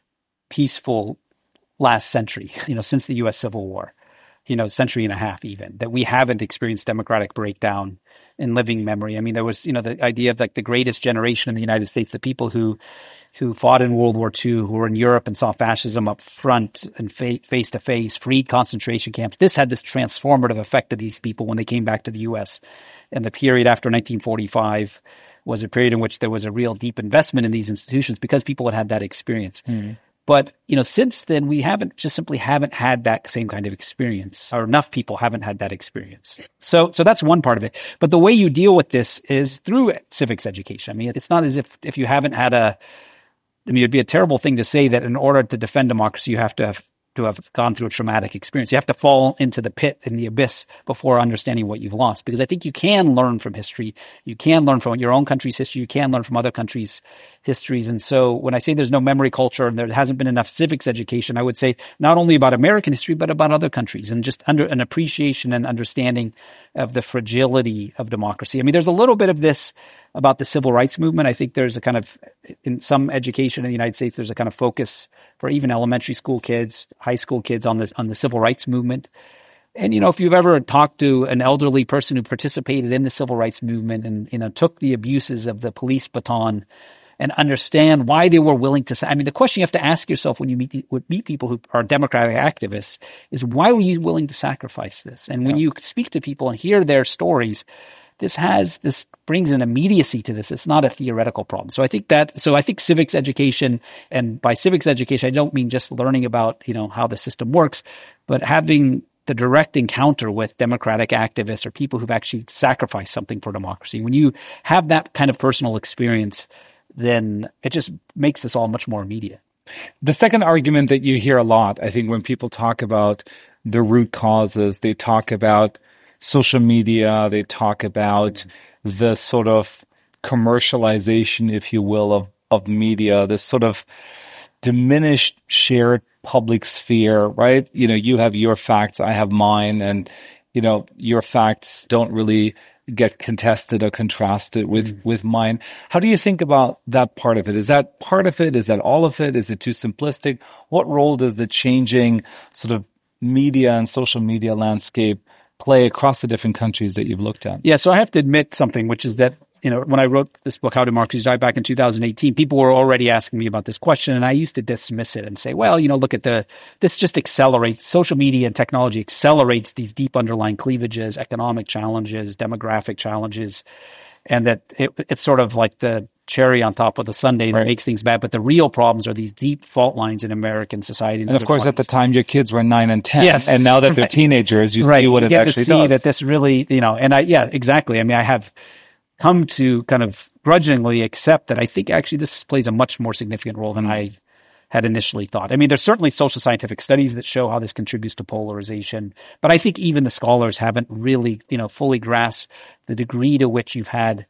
peaceful last century, you know, since the U S Civil War. You know, century and a half even, that we haven't experienced democratic breakdown in living memory. I mean, there was, you know, the idea of like the greatest generation in the United States, the people who, who fought in World War Two, who were in Europe and saw fascism up front and fa- face to face, freed concentration camps. This had this transformative effect to these people when they came back to the U S. And the period after nineteen forty-five was a period in which there was a real deep investment in these institutions because people had had that experience. Mm. But, you know, since then, we haven't just simply haven't had that same kind of experience, or enough people haven't had that experience. So, so that's one part of it. But the way you deal with this is through civics education. I mean, it's not as if, if you haven't had a, I mean, it'd be a terrible thing to say that in order to defend democracy, you have to have to have gone through a traumatic experience. You have to fall into the pit, in the abyss, before understanding what you've lost. Because I think you can learn from history. You can learn from your own country's history. You can learn from other countries' histories. And so when I say there's no memory culture and there hasn't been enough civics education, I would say not only about American history, but about other countries, and just under an appreciation and understanding of the fragility of democracy. I mean, there's a little bit of this about the civil rights movement. I think there's a kind of, in some education in the United States, there's a kind of focus for even elementary school kids, high school kids on this, on the civil rights movement. And, you know, if you've ever talked to an elderly person who participated in the civil rights movement and, you know, took the abuses of the police baton and understand why they were willing to, I mean, the question you have to ask yourself when you meet, meet people who are democratic activists is, why were you willing to sacrifice this? And when yeah. you speak to people and hear their stories, This has, this brings an immediacy to this. It's not a theoretical problem. So I think that, so I think civics education, and by civics education, I don't mean just learning about, you know, how the system works, but having the direct encounter with democratic activists or people who've actually sacrificed something for democracy. When you have that kind of personal experience, then it just makes this all much more immediate. The second argument that you hear a lot, I think, when people talk about the root causes, they talk about social media, they talk about the sort of commercialization, if you will, of, of media, this sort of diminished shared public sphere, right? You know, you have your facts, I have mine, and, you know, your facts don't really get contested or contrasted with, mm-hmm. with mine. How do you think about that part of it? Is that part of it? Is that all of it? Is it too simplistic? What role does the changing sort of media and social media landscape play across the different countries that you've looked at? Yeah, so I have to admit something, which is that, you know, when I wrote this book, How Democracies Die, back in two thousand eighteen, people were already asking me about this question, and I used to dismiss it and say, well, you know, look at the, this just accelerates, social media and technology accelerates these deep underlying cleavages, economic challenges, demographic challenges, and that it, it's sort of like the cherry on top of the sundae that right. makes things bad. But the real problems are these deep fault lines in American society. And, and of course, parties. At the time, your kids were nine and ten. Yes. And now that they're right. teenagers, you right. see what you it get actually to see does. that this really, you know, and I, yeah, exactly. I mean, I have come to kind of grudgingly accept that I think actually this plays a much more significant role than I had initially thought. I mean, there's certainly social scientific studies that show how this contributes to polarization, but I think even the scholars haven't really, you know, fully grasped the degree to which you've had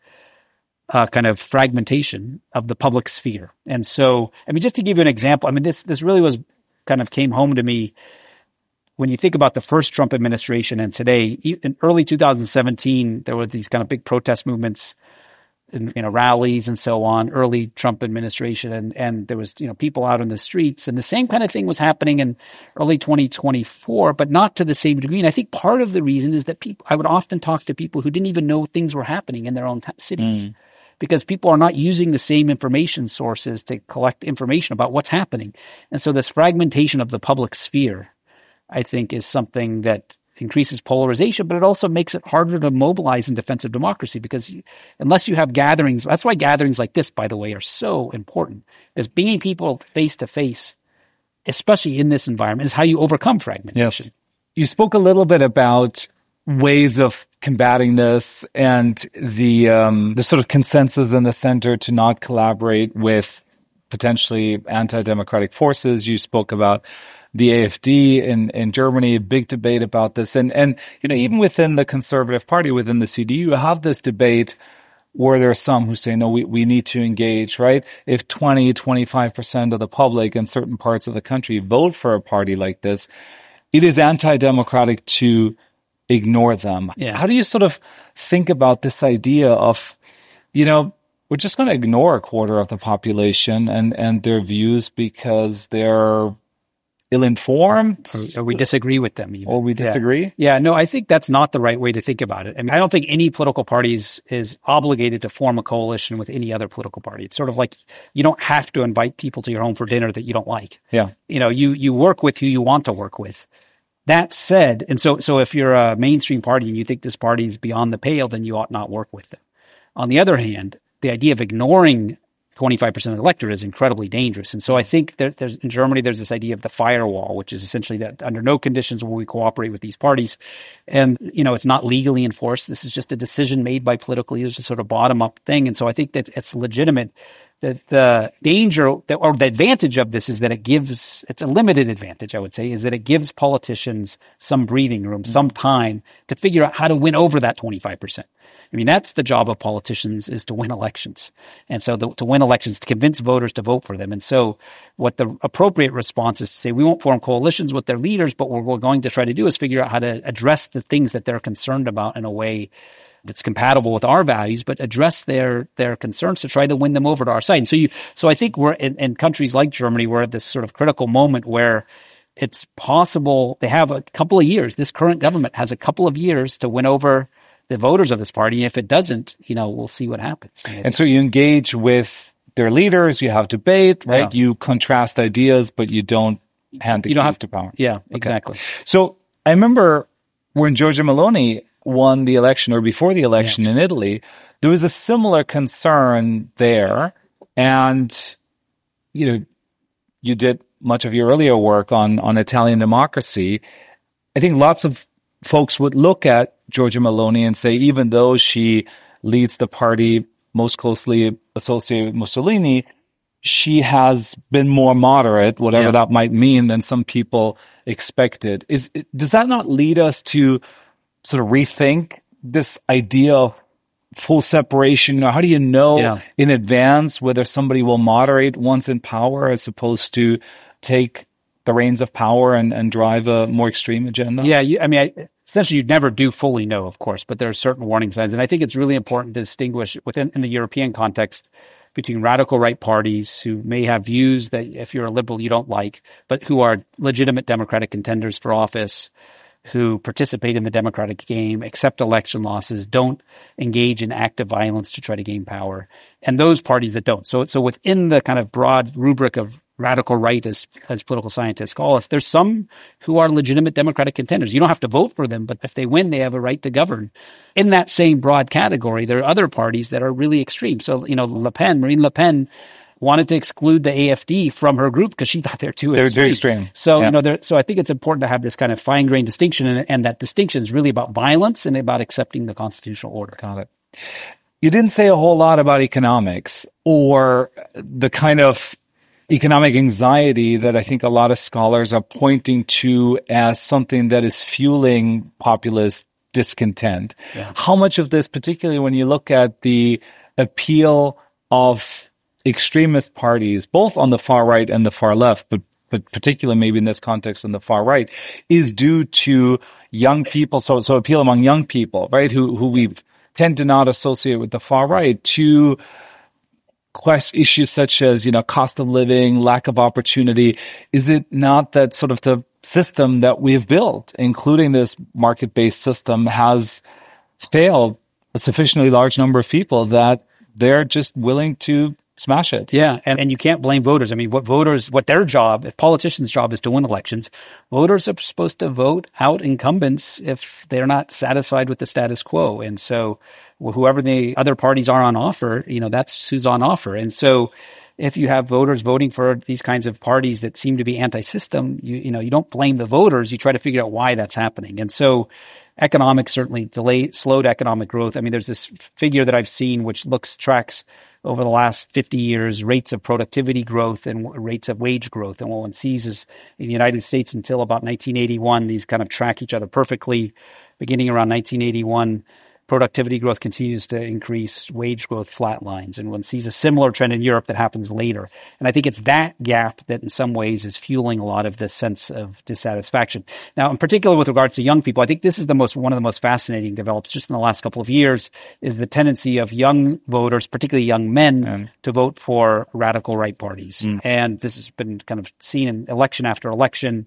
Uh, kind of fragmentation of the public sphere. And so, I mean, just to give you an example, I mean, this, this really was kind of came home to me when you think about the first Trump administration and today. In early two thousand seventeen, there were these kind of big protest movements in, you know, rallies and so on, early Trump administration. And, and there was, you know, people out in the streets, and the same kind of thing was happening in early twenty twenty-four, but not to the same degree. And I think part of the reason is that people, I would often talk to people who didn't even know things were happening in their own t- cities. Mm. Because people are not using the same information sources to collect information about what's happening. And so this fragmentation of the public sphere, I think, is something that increases polarization, but it also makes it harder to mobilize in defense of democracy, because you, unless you have gatherings, that's why gatherings like this, by the way, are so important, because being people face to face, especially in this environment, is how you overcome fragmentation. Yes. You spoke a little bit about ways of combating this and the um, the sort of consensus in the center to not collaborate with potentially anti-democratic forces. You spoke about the A F D in, in Germany, a big debate about this. And, and, you know, even within the Conservative Party, within the C D U, you have this debate where there are some who say, no, we, we need to engage, right? If twenty, twenty-five percent of the public in certain parts of the country vote for a party like this, it is anti-democratic to ignore them. Yeah. How do you sort of think about this idea of, you know, we're just going to ignore a quarter of the population and, and their views because they're ill-informed? Or, or we disagree with them. Even. Or we disagree? Yeah. yeah, no, I think that's not the right way to think about it. I mean, I don't think any political party is, is obligated to form a coalition with any other political party. It's sort of like you don't have to invite people to your home for dinner that you don't like. Yeah. You know, you, you work with who you want to work with. That said, and so, so if you're a mainstream party and you think this party is beyond the pale, then you ought not work with them. On the other hand, the idea of ignoring twenty-five percent of the electorate is incredibly dangerous. And so I think there, there's, in Germany, there's this idea of the firewall, which is essentially that under no conditions will we cooperate with these parties. And, you know, it's not legally enforced. This is just a decision made by political leaders, a sort of bottom up thing. And so I think that it's legitimate. The, the danger that, or the advantage of this is that it gives, it's a limited advantage, I would say, is that it gives politicians some breathing room, some time to figure out how to win over that twenty-five percent. I mean, that's the job of politicians, is to win elections. And so the, to win elections, to convince voters to vote for them. And so what the appropriate response is to say, we won't form coalitions with their leaders, but what we're going to try to do is figure out how to address the things that they're concerned about in a way that's compatible with our values, but address their, their concerns to try to win them over to our side. And so you, so I think we're in, in countries like Germany, we're at this sort of critical moment where it's possible they have a couple of years. This current government has a couple of years to win over the voters of this party. And if it doesn't, you know, we'll see what happens. And so you engage with their leaders, you have debate, right? Yeah. You contrast ideas, but you don't hand the you keys don't have to power. Yeah, okay. exactly. So I remember when Giorgia Meloni won the election, or before the election yeah. in Italy, there was a similar concern there. And, you know, you did much of your earlier work on, on Italian democracy. I think lots of folks would look at Giorgia Meloni and say, even though she leads the party most closely associated with Mussolini, she has been more moderate, whatever yeah. that might mean, than some people expected. Is, does that not lead us to sort of rethink this idea of full separation? Or how do you know yeah. in advance whether somebody will moderate once in power as opposed to take the reins of power and, and drive a more extreme agenda? Yeah, you, I mean, I, essentially you'd never do fully know, of course, but there are certain warning signs. And I think it's really important to distinguish within in the European context between radical right parties who may have views that if you're a liberal you don't like, but who are legitimate democratic contenders for office, who participate in the democratic game, accept election losses, don't engage in active violence to try to gain power, and those parties that don't. So, so within the kind of broad rubric of radical right, as, as political scientists call us, there's some who are legitimate democratic contenders. You don't have to vote for them, but if they win, they have a right to govern. In that same broad category, there are other parties that are really extreme. So, you know, Le Pen, Marine Le Pen, wanted to exclude the A F D from her group because she thought they're too they're extreme. They're extreme. So, yeah. you know, so I think it's important to have this kind of fine-grained distinction, and, and that distinction is really about violence and about accepting the constitutional order. Got it. You didn't say a whole lot about economics or the kind of economic anxiety that I think a lot of scholars are pointing to as something that is fueling populist discontent. Yeah. How much of this, particularly when you look at the appeal of extremist parties, both on the far right and the far left, but but particularly maybe in this context on the far right, is due to young people, so so appeal among young people, right, who who we've tend to not associate with the far right, to question issues such as, you know, cost of living, lack of opportunity. Is it not that sort of the system that we've built, including this market-based system, has failed a sufficiently large number of people that they're just willing to smash it? Yeah. And, and you can't blame voters. I mean, what voters, what their job, if politicians' job is to win elections, voters are supposed to vote out incumbents if they're not satisfied with the status quo. And so whoever the other parties are on offer, you know, that's who's on offer. And so if you have voters voting for these kinds of parties that seem to be anti-system, you, you know, you don't blame the voters. You try to figure out why that's happening. And so economics certainly delayed, slowed economic growth. I mean, there's this figure that I've seen which looks, tracks over the last fifty years, rates of productivity growth and rates of wage growth. And what one sees is in the United States until about nineteen eighty-one, these kind of track each other perfectly. Beginning around nineteen eighty-one, productivity growth continues to increase, wage growth flatlines, and one sees a similar trend in Europe that happens later. And I think it's that gap that in some ways is fueling a lot of this sense of dissatisfaction. Now, in particular with regards to young people, I think this is the most, one of the most fascinating develops just in the last couple of years, is the tendency of young voters, particularly young men, mm. to vote for radical right parties. Mm. And this has been kind of seen in election after election.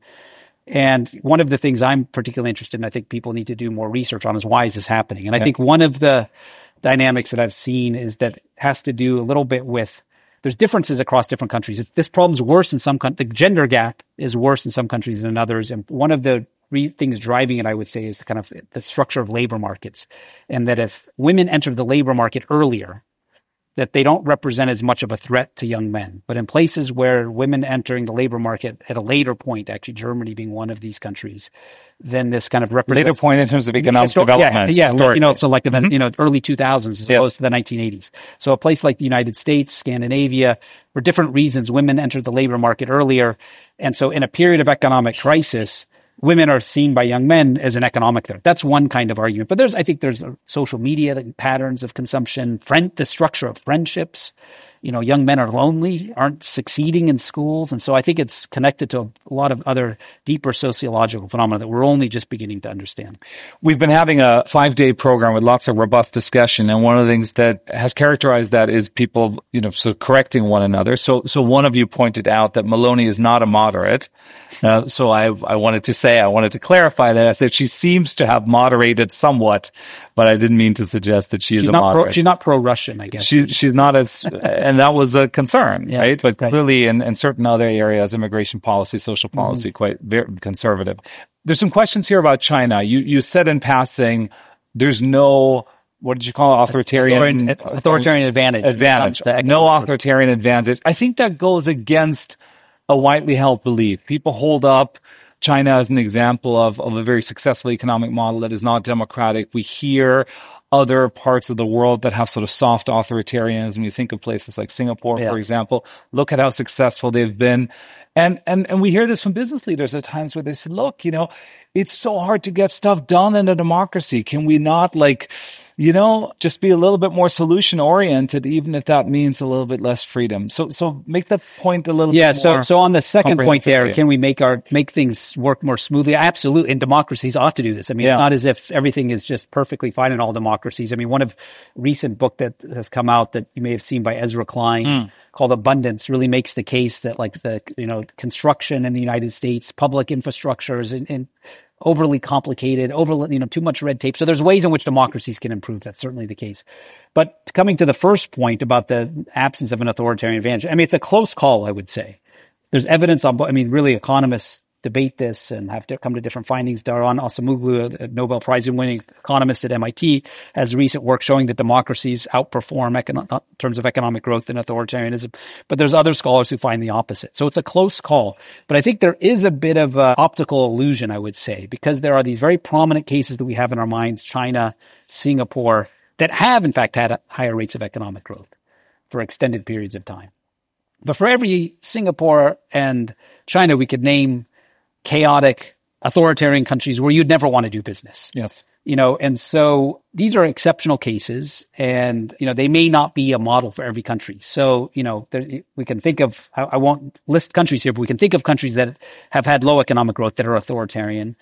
And one of the things I'm particularly interested in, I think people need to do more research on, is why is this happening? And I yeah. think one of the dynamics that I've seen is that it has to do a little bit with, there's differences across different countries. It's, this problem's worse in some countries. The gender gap is worse in some countries than in others. And one of the re- things driving it, I would say, is the kind of the structure of labor markets. And that if women enter the labor market earlier, that they don't represent as much of a threat to young men. But in places where women entering the labor market at a later point, actually Germany being one of these countries, then this kind of represents... Later point in terms of economic histor- development. Yeah, yeah, you know, so like the mm-hmm. you know early two thousands as opposed yeah. to the nineteen eighties. So a place like the United States, Scandinavia, for different reasons, women entered the labor market earlier. And so in a period of economic crisis, women are seen by young men as an economic threat. That's one kind of argument. But there's, I think there's social media, the patterns of consumption, friend, the structure of friendships. You know, young men are lonely, aren't succeeding in schools. And so I think it's connected to a lot of other deeper sociological phenomena that we're only just beginning to understand. We've been having a five-day program with lots of robust discussion. And one of the things that has characterized that is people, you know, sort of correcting one another. So, so one of you pointed out that Meloni is not a moderate. Uh, so I, I wanted to say, I wanted to clarify that. I said she seems to have moderated somewhat, but I didn't mean to suggest that she is she's a not moderate. Pro, she's not pro-Russian, I guess. She, she's not as, and that was a concern, yeah, right? But right. clearly in, in certain other areas, immigration policy, social policy, mm-hmm. quite very conservative. There's some questions here about China. You, you said in passing, there's no, what did you call it? Authoritarian, authoritarian, authoritarian advantage. Advantage. No authoritarian advantage. I think that goes against a widely held belief. People hold up China as an example of, of a very successful economic model that is not democratic. We hear other parts of the world that have sort of soft authoritarianism. You think of places like Singapore, yeah. for example. Look at how successful they've been. And, and, and we hear this from business leaders at times where they say, look, you know, it's so hard to get stuff done in a democracy. Can we not, like, you know, just be a little bit more solution oriented, even if that means a little bit less freedom? So, so make that point a little yeah, bit more. more. Yeah. So, so on the second point there, can we make our, make things work more smoothly? Absolutely. And democracies ought to do this. I mean, yeah. it's not as if everything is just perfectly fine in all democracies. I mean, one of recent book that has come out that you may have seen by Ezra Klein, mm. called Abundance, really makes the case that, like, the, you know, construction in the United States, public infrastructures and, and overly complicated, over, you know, too much red tape. So there's ways in which democracies can improve. That's certainly the case. But coming to the first point about the absence of an authoritarian advantage, I mean, it's a close call, I would say. There's evidence on, I mean, really economists debate this and have to come to different findings. Daron Acemoglu, a Nobel Prize-winning economist at M I T, has recent work showing that democracies outperform econo- in terms of economic growth than authoritarianism. But there's other scholars who find the opposite. So it's a close call. But I think there is a bit of an optical illusion, I would say, because there are these very prominent cases that we have in our minds, China, Singapore, that have, in fact, had higher rates of economic growth for extended periods of time. But for every Singapore and China, we could name chaotic, authoritarian countries where you'd never want to do business. Yes. You know, and so these are exceptional cases, and, you know, they may not be a model for every country. So, you know, there, we can think of, I, I won't list countries here, but we can think of countries that have had low economic growth that are authoritarian.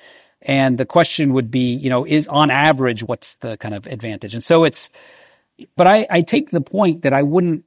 And the question would be, you know, is on average, what's the kind of advantage? And so it's, but I, I take the point that I wouldn't,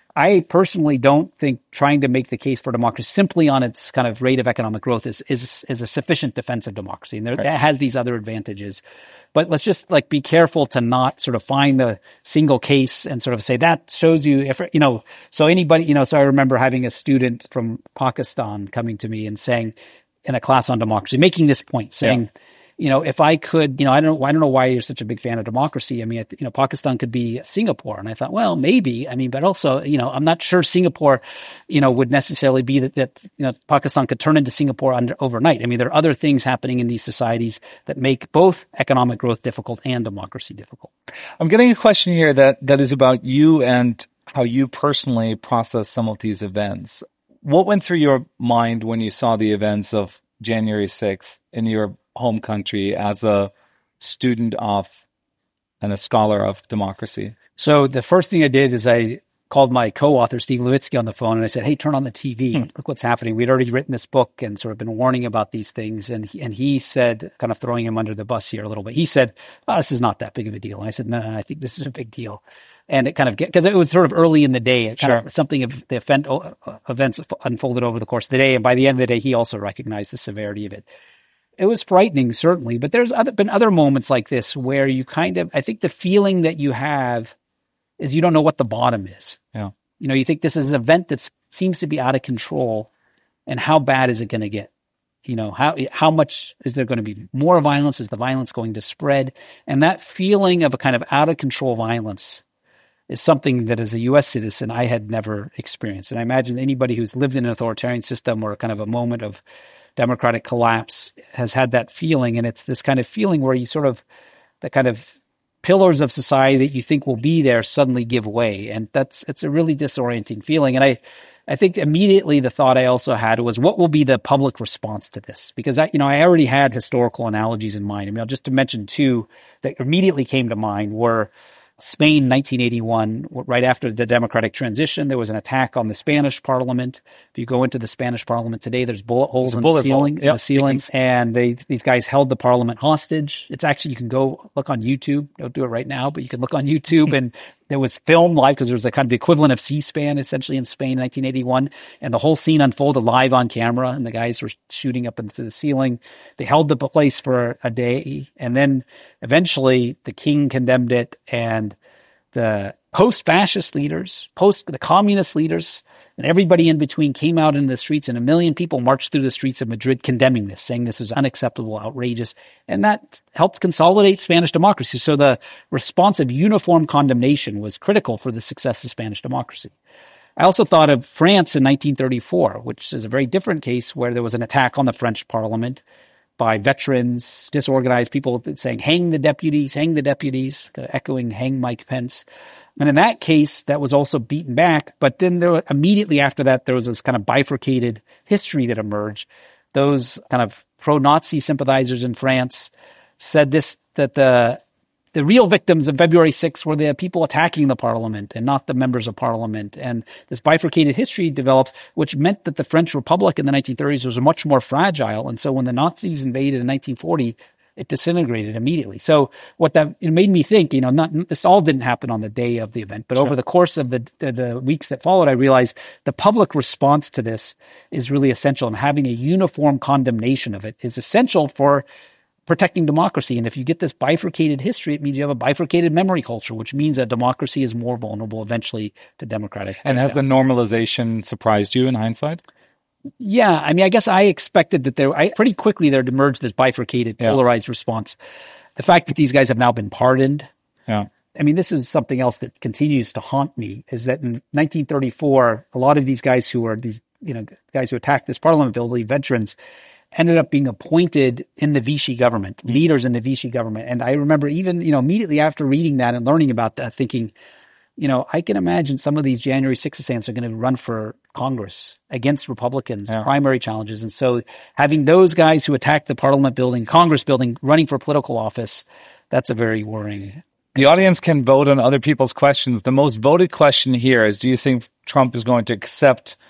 I personally don't think trying to make the case for democracy simply on its kind of rate of economic growth is, is, is a sufficient defense of democracy. And there, Right. it has these other advantages. But let's just like be careful to not sort of find the single case and sort of say that shows you, if, you know, so anybody, you know, so I remember having a student from Pakistan coming to me and saying in a class on democracy, making this point, saying, yeah. you know, if I could, you know, I don't, I don't know why you're such a big fan of democracy. I mean, I, you know, Pakistan could be Singapore. And I thought, well, maybe. I mean, but also, you know, I'm not sure Singapore, you know, would necessarily be that, that, you know, Pakistan could turn into Singapore under, overnight. I mean, there are other things happening in these societies that make both economic growth difficult and democracy difficult. I'm getting a question here that, that is about you and how you personally process some of these events. What went through your mind when you saw the events of January sixth in your home country as a student of and a scholar of democracy? So the first thing I did is I called my co-author, Steve Levitsky, on the phone, and I said, hey, turn on the T V. Hmm. Look what's happening. We'd already written this book and sort of been warning about these things. And he, and he said, kind of throwing him under the bus here a little bit, he said, oh, this is not that big of a deal. And I said, no, no I think this is a big deal. And it kind of, because it was sort of early in the day, it kind sure. of something of the event, uh, events unfolded over the course of the day. And by the end of the day, he also recognized the severity of it. It was frightening, certainly, but there's other, been other moments like this where you kind of, I think the feeling that you have is you don't know what the bottom is. Yeah. You know, you think this is an event that seems to be out of control, and how bad is it going to get? You know, how, how much is there going to be more violence? Is the violence going to spread? And that feeling of a kind of out of control violence is something that as a U S citizen, I had never experienced. And I imagine anybody who's lived in an authoritarian system or kind of a moment of democratic collapse has had that feeling. And it's this kind of feeling where you sort of, the kind of pillars of society that you think will be there suddenly give way. And that's, it's a really disorienting feeling. And I, I think immediately the thought I also had was, what will be the public response to this? Because I, you know, I already had historical analogies in mind. I mean, I'll just to mention two that immediately came to mind were Spain, nineteen eighty-one, right after the democratic transition, there was an attack on the Spanish parliament. If you go into the Spanish parliament today, there's bullet holes there's in bullet the ceiling, yep. the ceilings, and they, these guys held the parliament hostage. It's actually, you can go look on YouTube. Don't do it right now, but you can look on YouTube and there was filmed live because there was a kind of the equivalent of C-SPAN essentially in Spain in nineteen eighty-one. And the whole scene unfolded live on camera and the guys were shooting up into the ceiling. They held the place for a day. And then eventually the king condemned it, and the post-fascist leaders, post the communist leaders, and everybody in between came out in the streets, and a million people marched through the streets of Madrid condemning this, saying this is unacceptable, outrageous. And that helped consolidate Spanish democracy. So the response of uniform condemnation was critical for the success of Spanish democracy. I also thought of France in nineteen thirty-four, which is a very different case where there was an attack on the French parliament by veterans, disorganized people saying, hang the deputies, hang the deputies, echoing hang Mike Pence. And in that case, that was also beaten back. But then there, immediately after that, there was this kind of bifurcated history that emerged. Those kind of pro-Nazi sympathizers in France said this, that the the real victims of February sixth were the people attacking the parliament and not the members of parliament. And this bifurcated history developed, which meant that the French Republic in the nineteen thirties was much more fragile. And so when the Nazis invaded in nineteen forty, it disintegrated immediately. So what that, it made me think, you know, not, this all didn't happen on the day of the event, but sure. over the course of the, the, the weeks that followed, I realized the public response to this is really essential, and having a uniform condemnation of it is essential for protecting democracy. And if you get this bifurcated history, it means you have a bifurcated memory culture, which means that democracy is more vulnerable eventually to democratic. And has the normalization surprised you in hindsight? Yeah. I mean, I guess I expected that there, I, pretty quickly there emerged this bifurcated, yeah. polarized response. The fact that these guys have now been pardoned. Yeah. I mean, this is something else that continues to haunt me, is that in nineteen thirty-four, a lot of these guys who are these, you know, guys who attacked this parliament building, veterans, ended up being appointed in the Vichy government, mm-hmm. leaders in the Vichy government. And I remember even, you know, immediately after reading that and learning about that, thinking, you know, I can imagine some of these January sixth assailants are going to run for Congress against Republicans, yeah. primary challenges. And so having those guys who attacked the parliament building, Congress building, running for political office, that's a very worrying. The audience can vote on other people's questions. The most voted question here is, do you think Trump is going to accept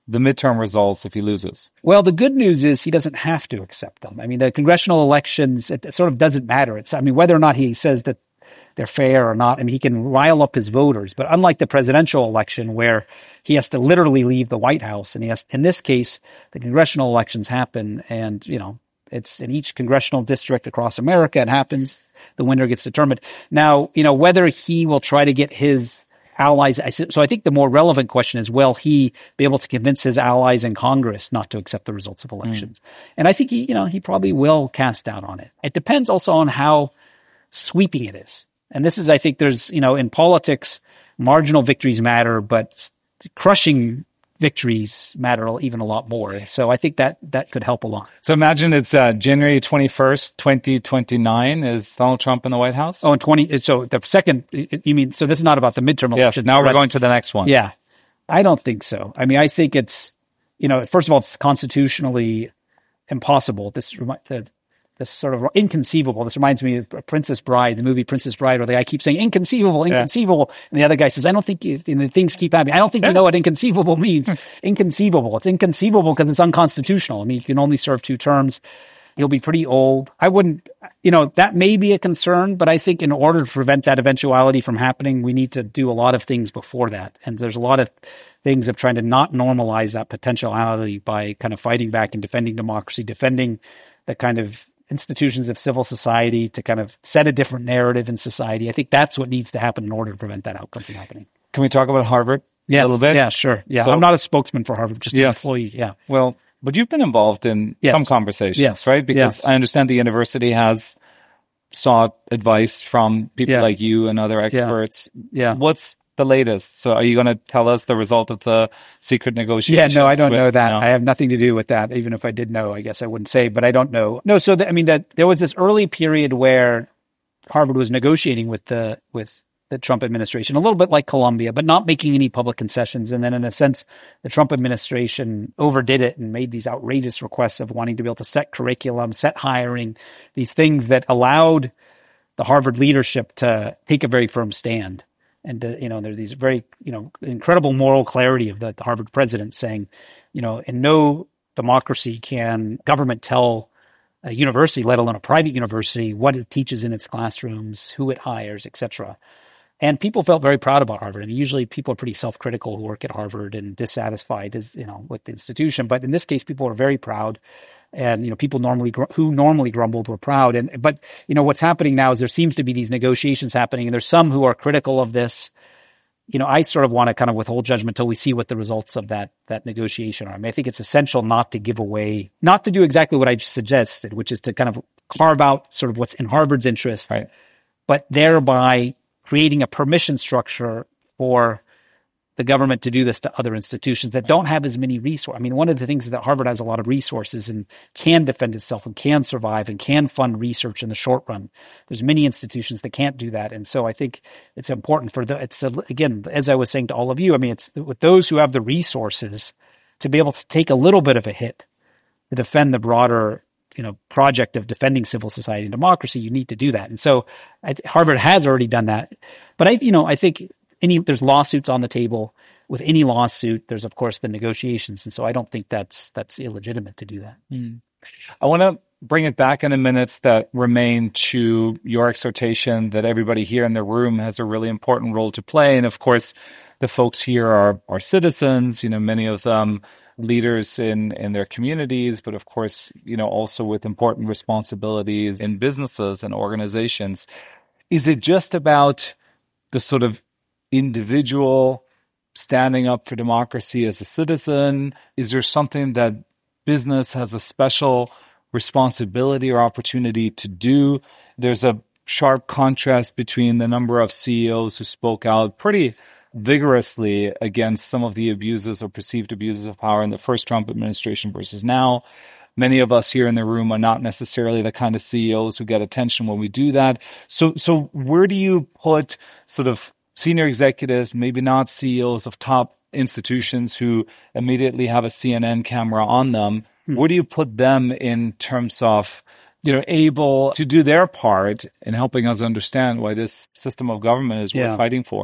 the midterm results if he loses? Well, the good news is he doesn't have to accept them. I mean, the congressional elections, it sort of doesn't matter. It's, I mean, whether or not he says that they're fair or not, I mean, he can rile up his voters. But unlike the presidential election where he has to literally leave the White House, and he has, in this case, the congressional elections happen, and, you know, it's in each congressional district across America, it happens, the winner gets determined. Now, you know, whether he will try to get his allies. So I think the more relevant question is, will he be able to convince his allies in Congress not to accept the results of elections? Mm. And I think he, you know, he probably will cast doubt on it. It depends also on how sweeping it is. And this is, I think there's, you know, in politics, marginal victories matter, but crushing victories matter even a lot more. So I think that that could help a lot. So imagine it's uh, January twenty-first, twenty twenty-nine. Is Donald Trump in the White House? Oh, and twenty. So the second, you mean, so this is not about the midterm elections. Yes, now we're right? going to the next one. Yeah. I don't think so. I mean, I think it's, you know, first of all, it's constitutionally impossible. This, the, this sort of inconceivable. This reminds me of Princess Bride, the movie Princess Bride, where the guy keeps saying inconceivable, inconceivable. Yeah. And the other guy says, I don't think you, and the things keep happening. I don't think yeah. you know what inconceivable means. Inconceivable. It's inconceivable because it's unconstitutional. I mean, you can only serve two terms. He'll be pretty old. I wouldn't, you know, that may be a concern, but I think in order to prevent that eventuality from happening, we need to do a lot of things before that. And there's a lot of things of trying to not normalize that potentiality by kind of fighting back and defending democracy, defending the kind of institutions of civil society to kind of set a different narrative in society. I think that's what needs to happen in order to prevent that outcome from happening. Can we talk about Harvard yes. a little bit? Yeah, sure. Yeah, so, I'm not a spokesman for Harvard, just yes. an employee. Yeah. Well, but you've been involved in yes. some conversations, yes. right? Because yes. I understand the university has sought advice from people yeah. like you and other experts. Yeah. yeah. What's the latest? So are you going to tell us the result of the secret negotiations? Yeah, no, I don't with, know that. No. I have nothing to do with that. Even if I did know, I guess I wouldn't say, but I don't know. No, so the, I mean, that there was this early period where Harvard was negotiating with the, with the Trump administration, a little bit like Columbia, but not making any public concessions. And then in a sense, the Trump administration overdid it and made these outrageous requests of wanting to be able to set curriculum, set hiring, these things that allowed the Harvard leadership to take a very firm stand. And, uh, you know, there are these very, you know, incredible moral clarity of the, the Harvard president saying, you know, in no democracy can government tell a university, let alone a private university, what it teaches in its classrooms, who it hires, et cetera. And people felt very proud about Harvard. I mean, usually people are pretty self-critical who work at Harvard and dissatisfied, as you know, with the institution. But in this case, people were very proud. And, you know, people normally, who normally grumbled were proud. And, but, you know, what's happening now is there seems to be these negotiations happening, and there's some who are critical of this. You know, I sort of want to kind of withhold judgment until we see what the results of that, that negotiation are. I mean, I think it's essential not to give away, not to do exactly what I just suggested, which is to kind of carve out sort of what's in Harvard's interest, right. but thereby creating a permission structure for the government to do this to other institutions that don't have as many resources. I mean, one of the things is that Harvard has a lot of resources and can defend itself and can survive and can fund research in the short run. There's many institutions that can't do that. And so I think it's important for the, it's a, again, as I was saying to all of you, I mean, it's with those who have the resources to be able to take a little bit of a hit to defend the broader, you know, project of defending civil society and democracy, you need to do that. And so I, Harvard has already done that. But I, you know, I think any, there's lawsuits on the table. With any lawsuit, there's of course the negotiations. And so I don't think that's, that's illegitimate to do that. Mm. I want to bring it back in the minutes that remain to your exhortation that everybody here in the room has a really important role to play. And of course, the folks here are, are citizens, you know, many of them leaders in, in their communities, but of course, you know, also with important responsibilities in businesses and organizations. Is it just about the sort of individual standing up for democracy as a citizen? Is there something that business has a special responsibility or opportunity to do? There's a sharp contrast between the number of C E Os who spoke out pretty vigorously against some of the abuses or perceived abuses of power in the first Trump administration versus now. Many of us here in the room are not necessarily the kind of C E Os who get attention when we do that. So, so where do you put sort of senior executives, maybe not C E Os of top institutions who immediately have a C N N camera on them? Hmm. Where do you put them in terms of, you know, able to do their part in helping us understand why this system of government is yeah. worth fighting for?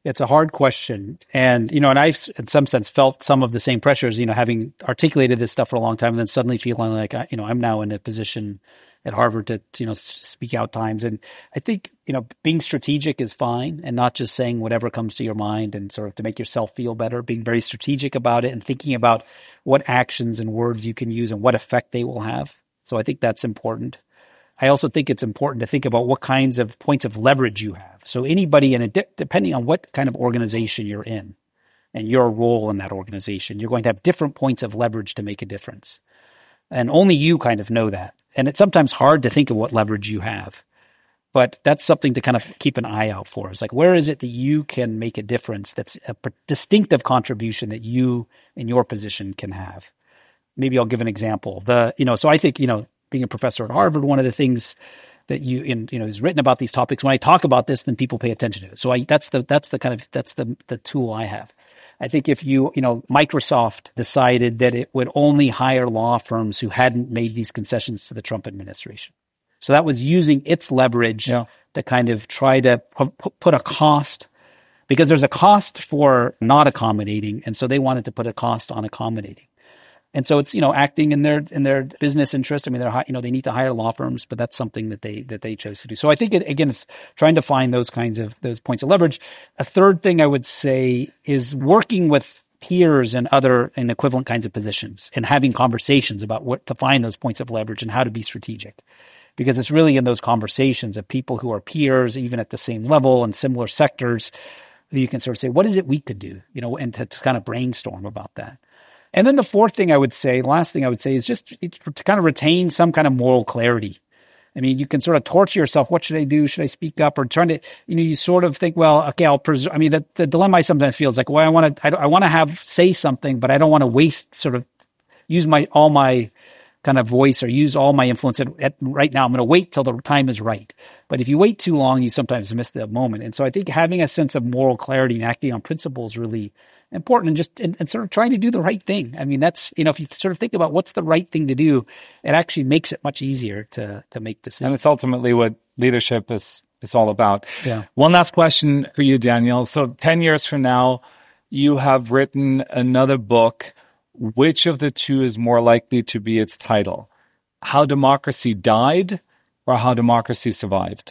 It's a hard question. And, you know, and I've in some sense felt some of the same pressures, you know, having articulated this stuff for a long time and then suddenly feeling like, I, you know, I'm now in a position at Harvard to, you know, speak out times. And I think, you know, being strategic is fine and not just saying whatever comes to your mind and sort of to make yourself feel better, being very strategic about it and thinking about what actions and words you can use and what effect they will have. So I think that's important. I also think it's important to think about what kinds of points of leverage you have. So anybody in a, de- depending on what kind of organization you're in and your role in that organization, you're going to have different points of leverage to make a difference. And only you kind of know that. And it's sometimes hard to think of what leverage you have, but that's something to kind of keep an eye out for. It's like, where is it that you can make a difference that's a distinctive contribution that you in your position can have? Maybe I'll give an example. The, you know, so I think, you know, being a professor at Harvard, one of the things that you, in, you know, is written about these topics. When I talk about this, then people pay attention to it. So I, that's the, that's the kind of, that's the, the tool I have. I think if you, you know, Microsoft decided that it would only hire law firms who hadn't made these concessions to the Trump administration. So that was using its leverage yeah. to kind of try to pu- put a cost, because there's a cost for not accommodating. And so they wanted to put a cost on accommodating. And so it's, you know, acting in their, in their business interest. I mean, they're, you know, they need to hire law firms, but that's something that they, that they chose to do. So I think it, again, it's trying to find those kinds of, those points of leverage. A third thing I would say is working with peers and other and equivalent kinds of positions and having conversations about what to find those points of leverage and how to be strategic. Because it's really in those conversations of people who are peers, even at the same level and similar sectors, that you can sort of say, what is it we could do, you know, and to, to kind of brainstorm about that. And then the fourth thing I would say, last thing I would say is just to kind of retain some kind of moral clarity. I mean, you can sort of torture yourself. What should I do? Should I speak up? Or trying to, you know, you sort of think, well, okay, I'll preserve. I mean, the, the dilemma I sometimes feel is like, well, I want to, I, I want to have, say something, but I don't want to waste sort of, use my, all my kind of voice or use all my influence at, at right now. I'm going to wait till the time is right. But if you wait too long, you sometimes miss the moment. And so I think having a sense of moral clarity and acting on principle is really important, and just and, and sort of trying to do the right thing. I mean, that's, you know, if you sort of think about what's the right thing to do, it actually makes it much easier to to make decisions. And it's ultimately what leadership is is all about. Yeah. One last question for you, Daniel. So ten years from now, you have written another book. Which of the two is more likely to be its title? How Democracy Died or How Democracy Survived?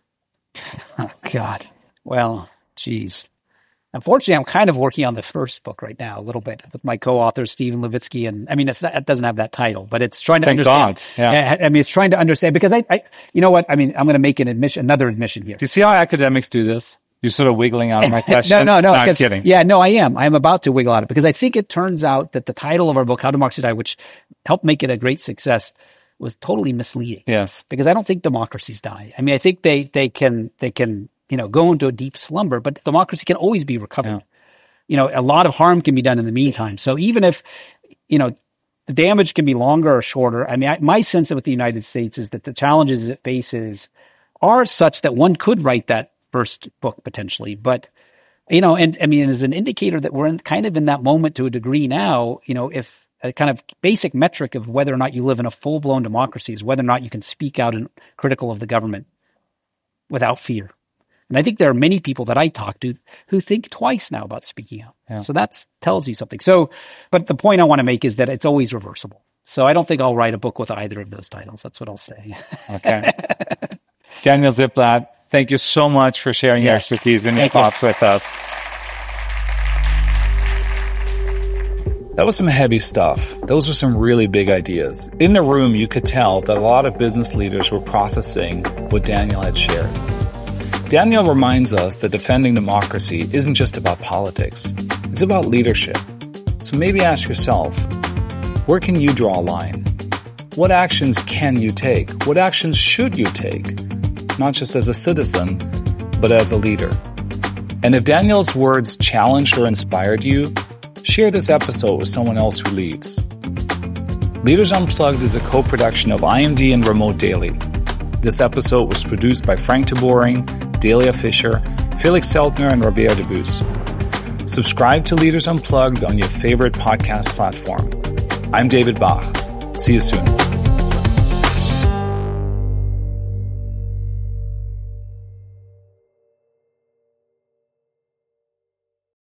Oh, God. Well, geez. Unfortunately, I'm kind of working on the first book right now a little bit with my co-author, Stephen Levitsky. And I mean, it's not, it doesn't have that title, but it's trying to Thank understand. God. Yeah. I mean, it's trying to understand because I, I, you know what? I mean, I'm going to make an admission, another admission here. Do you see how academics do this? You're sort of wiggling out of my question. no, no, no. I'm kidding. Yeah, no, I am. I am about to wiggle out of it because I think it turns out that the title of our book, How Democracy Died, which helped make it a great success, was totally misleading. Yes. Because I don't think democracies die. I mean, I think they, they can, they can, you know, go into a deep slumber, but democracy can always be recovered. Yeah. You know, a lot of harm can be done in the meantime. So even if, you know, the damage can be longer or shorter. I mean, I, my sense with the United States is that the challenges it faces are such that one could write that first book potentially. But, you know, and I mean, as an indicator that we're in, kind of in that moment to a degree now, you know, if a kind of basic metric of whether or not you live in a full-blown democracy is whether or not you can speak out and critical of the government without fear. And I think there are many people that I talk to who think twice now about speaking out. Yeah. So that tells you something. So, but the point I want to make is that it's always reversible. So I don't think I'll write a book with either of those titles. That's what I'll say. Okay. Daniel Ziblatt, thank you so much for sharing yes. your expertise and your thoughts with us. That was some heavy stuff. Those were some really big ideas. In the room, you could tell that a lot of business leaders were processing what Daniel had shared. Daniel reminds us that defending democracy isn't just about politics. It's about leadership. So maybe ask yourself, where can you draw a line? What actions can you take? What actions should you take? Not just as a citizen, but as a leader. And if Daniel's words challenged or inspired you, share this episode with someone else who leads. Leaders Unplugged is a co-production of I M D and Remote Daily. This episode was produced by Frank Taboring, Delia Fisher, Felix Seltner, and Robert Debus. Subscribe to Leaders Unplugged on your favorite podcast platform. I'm David Bach. See you soon.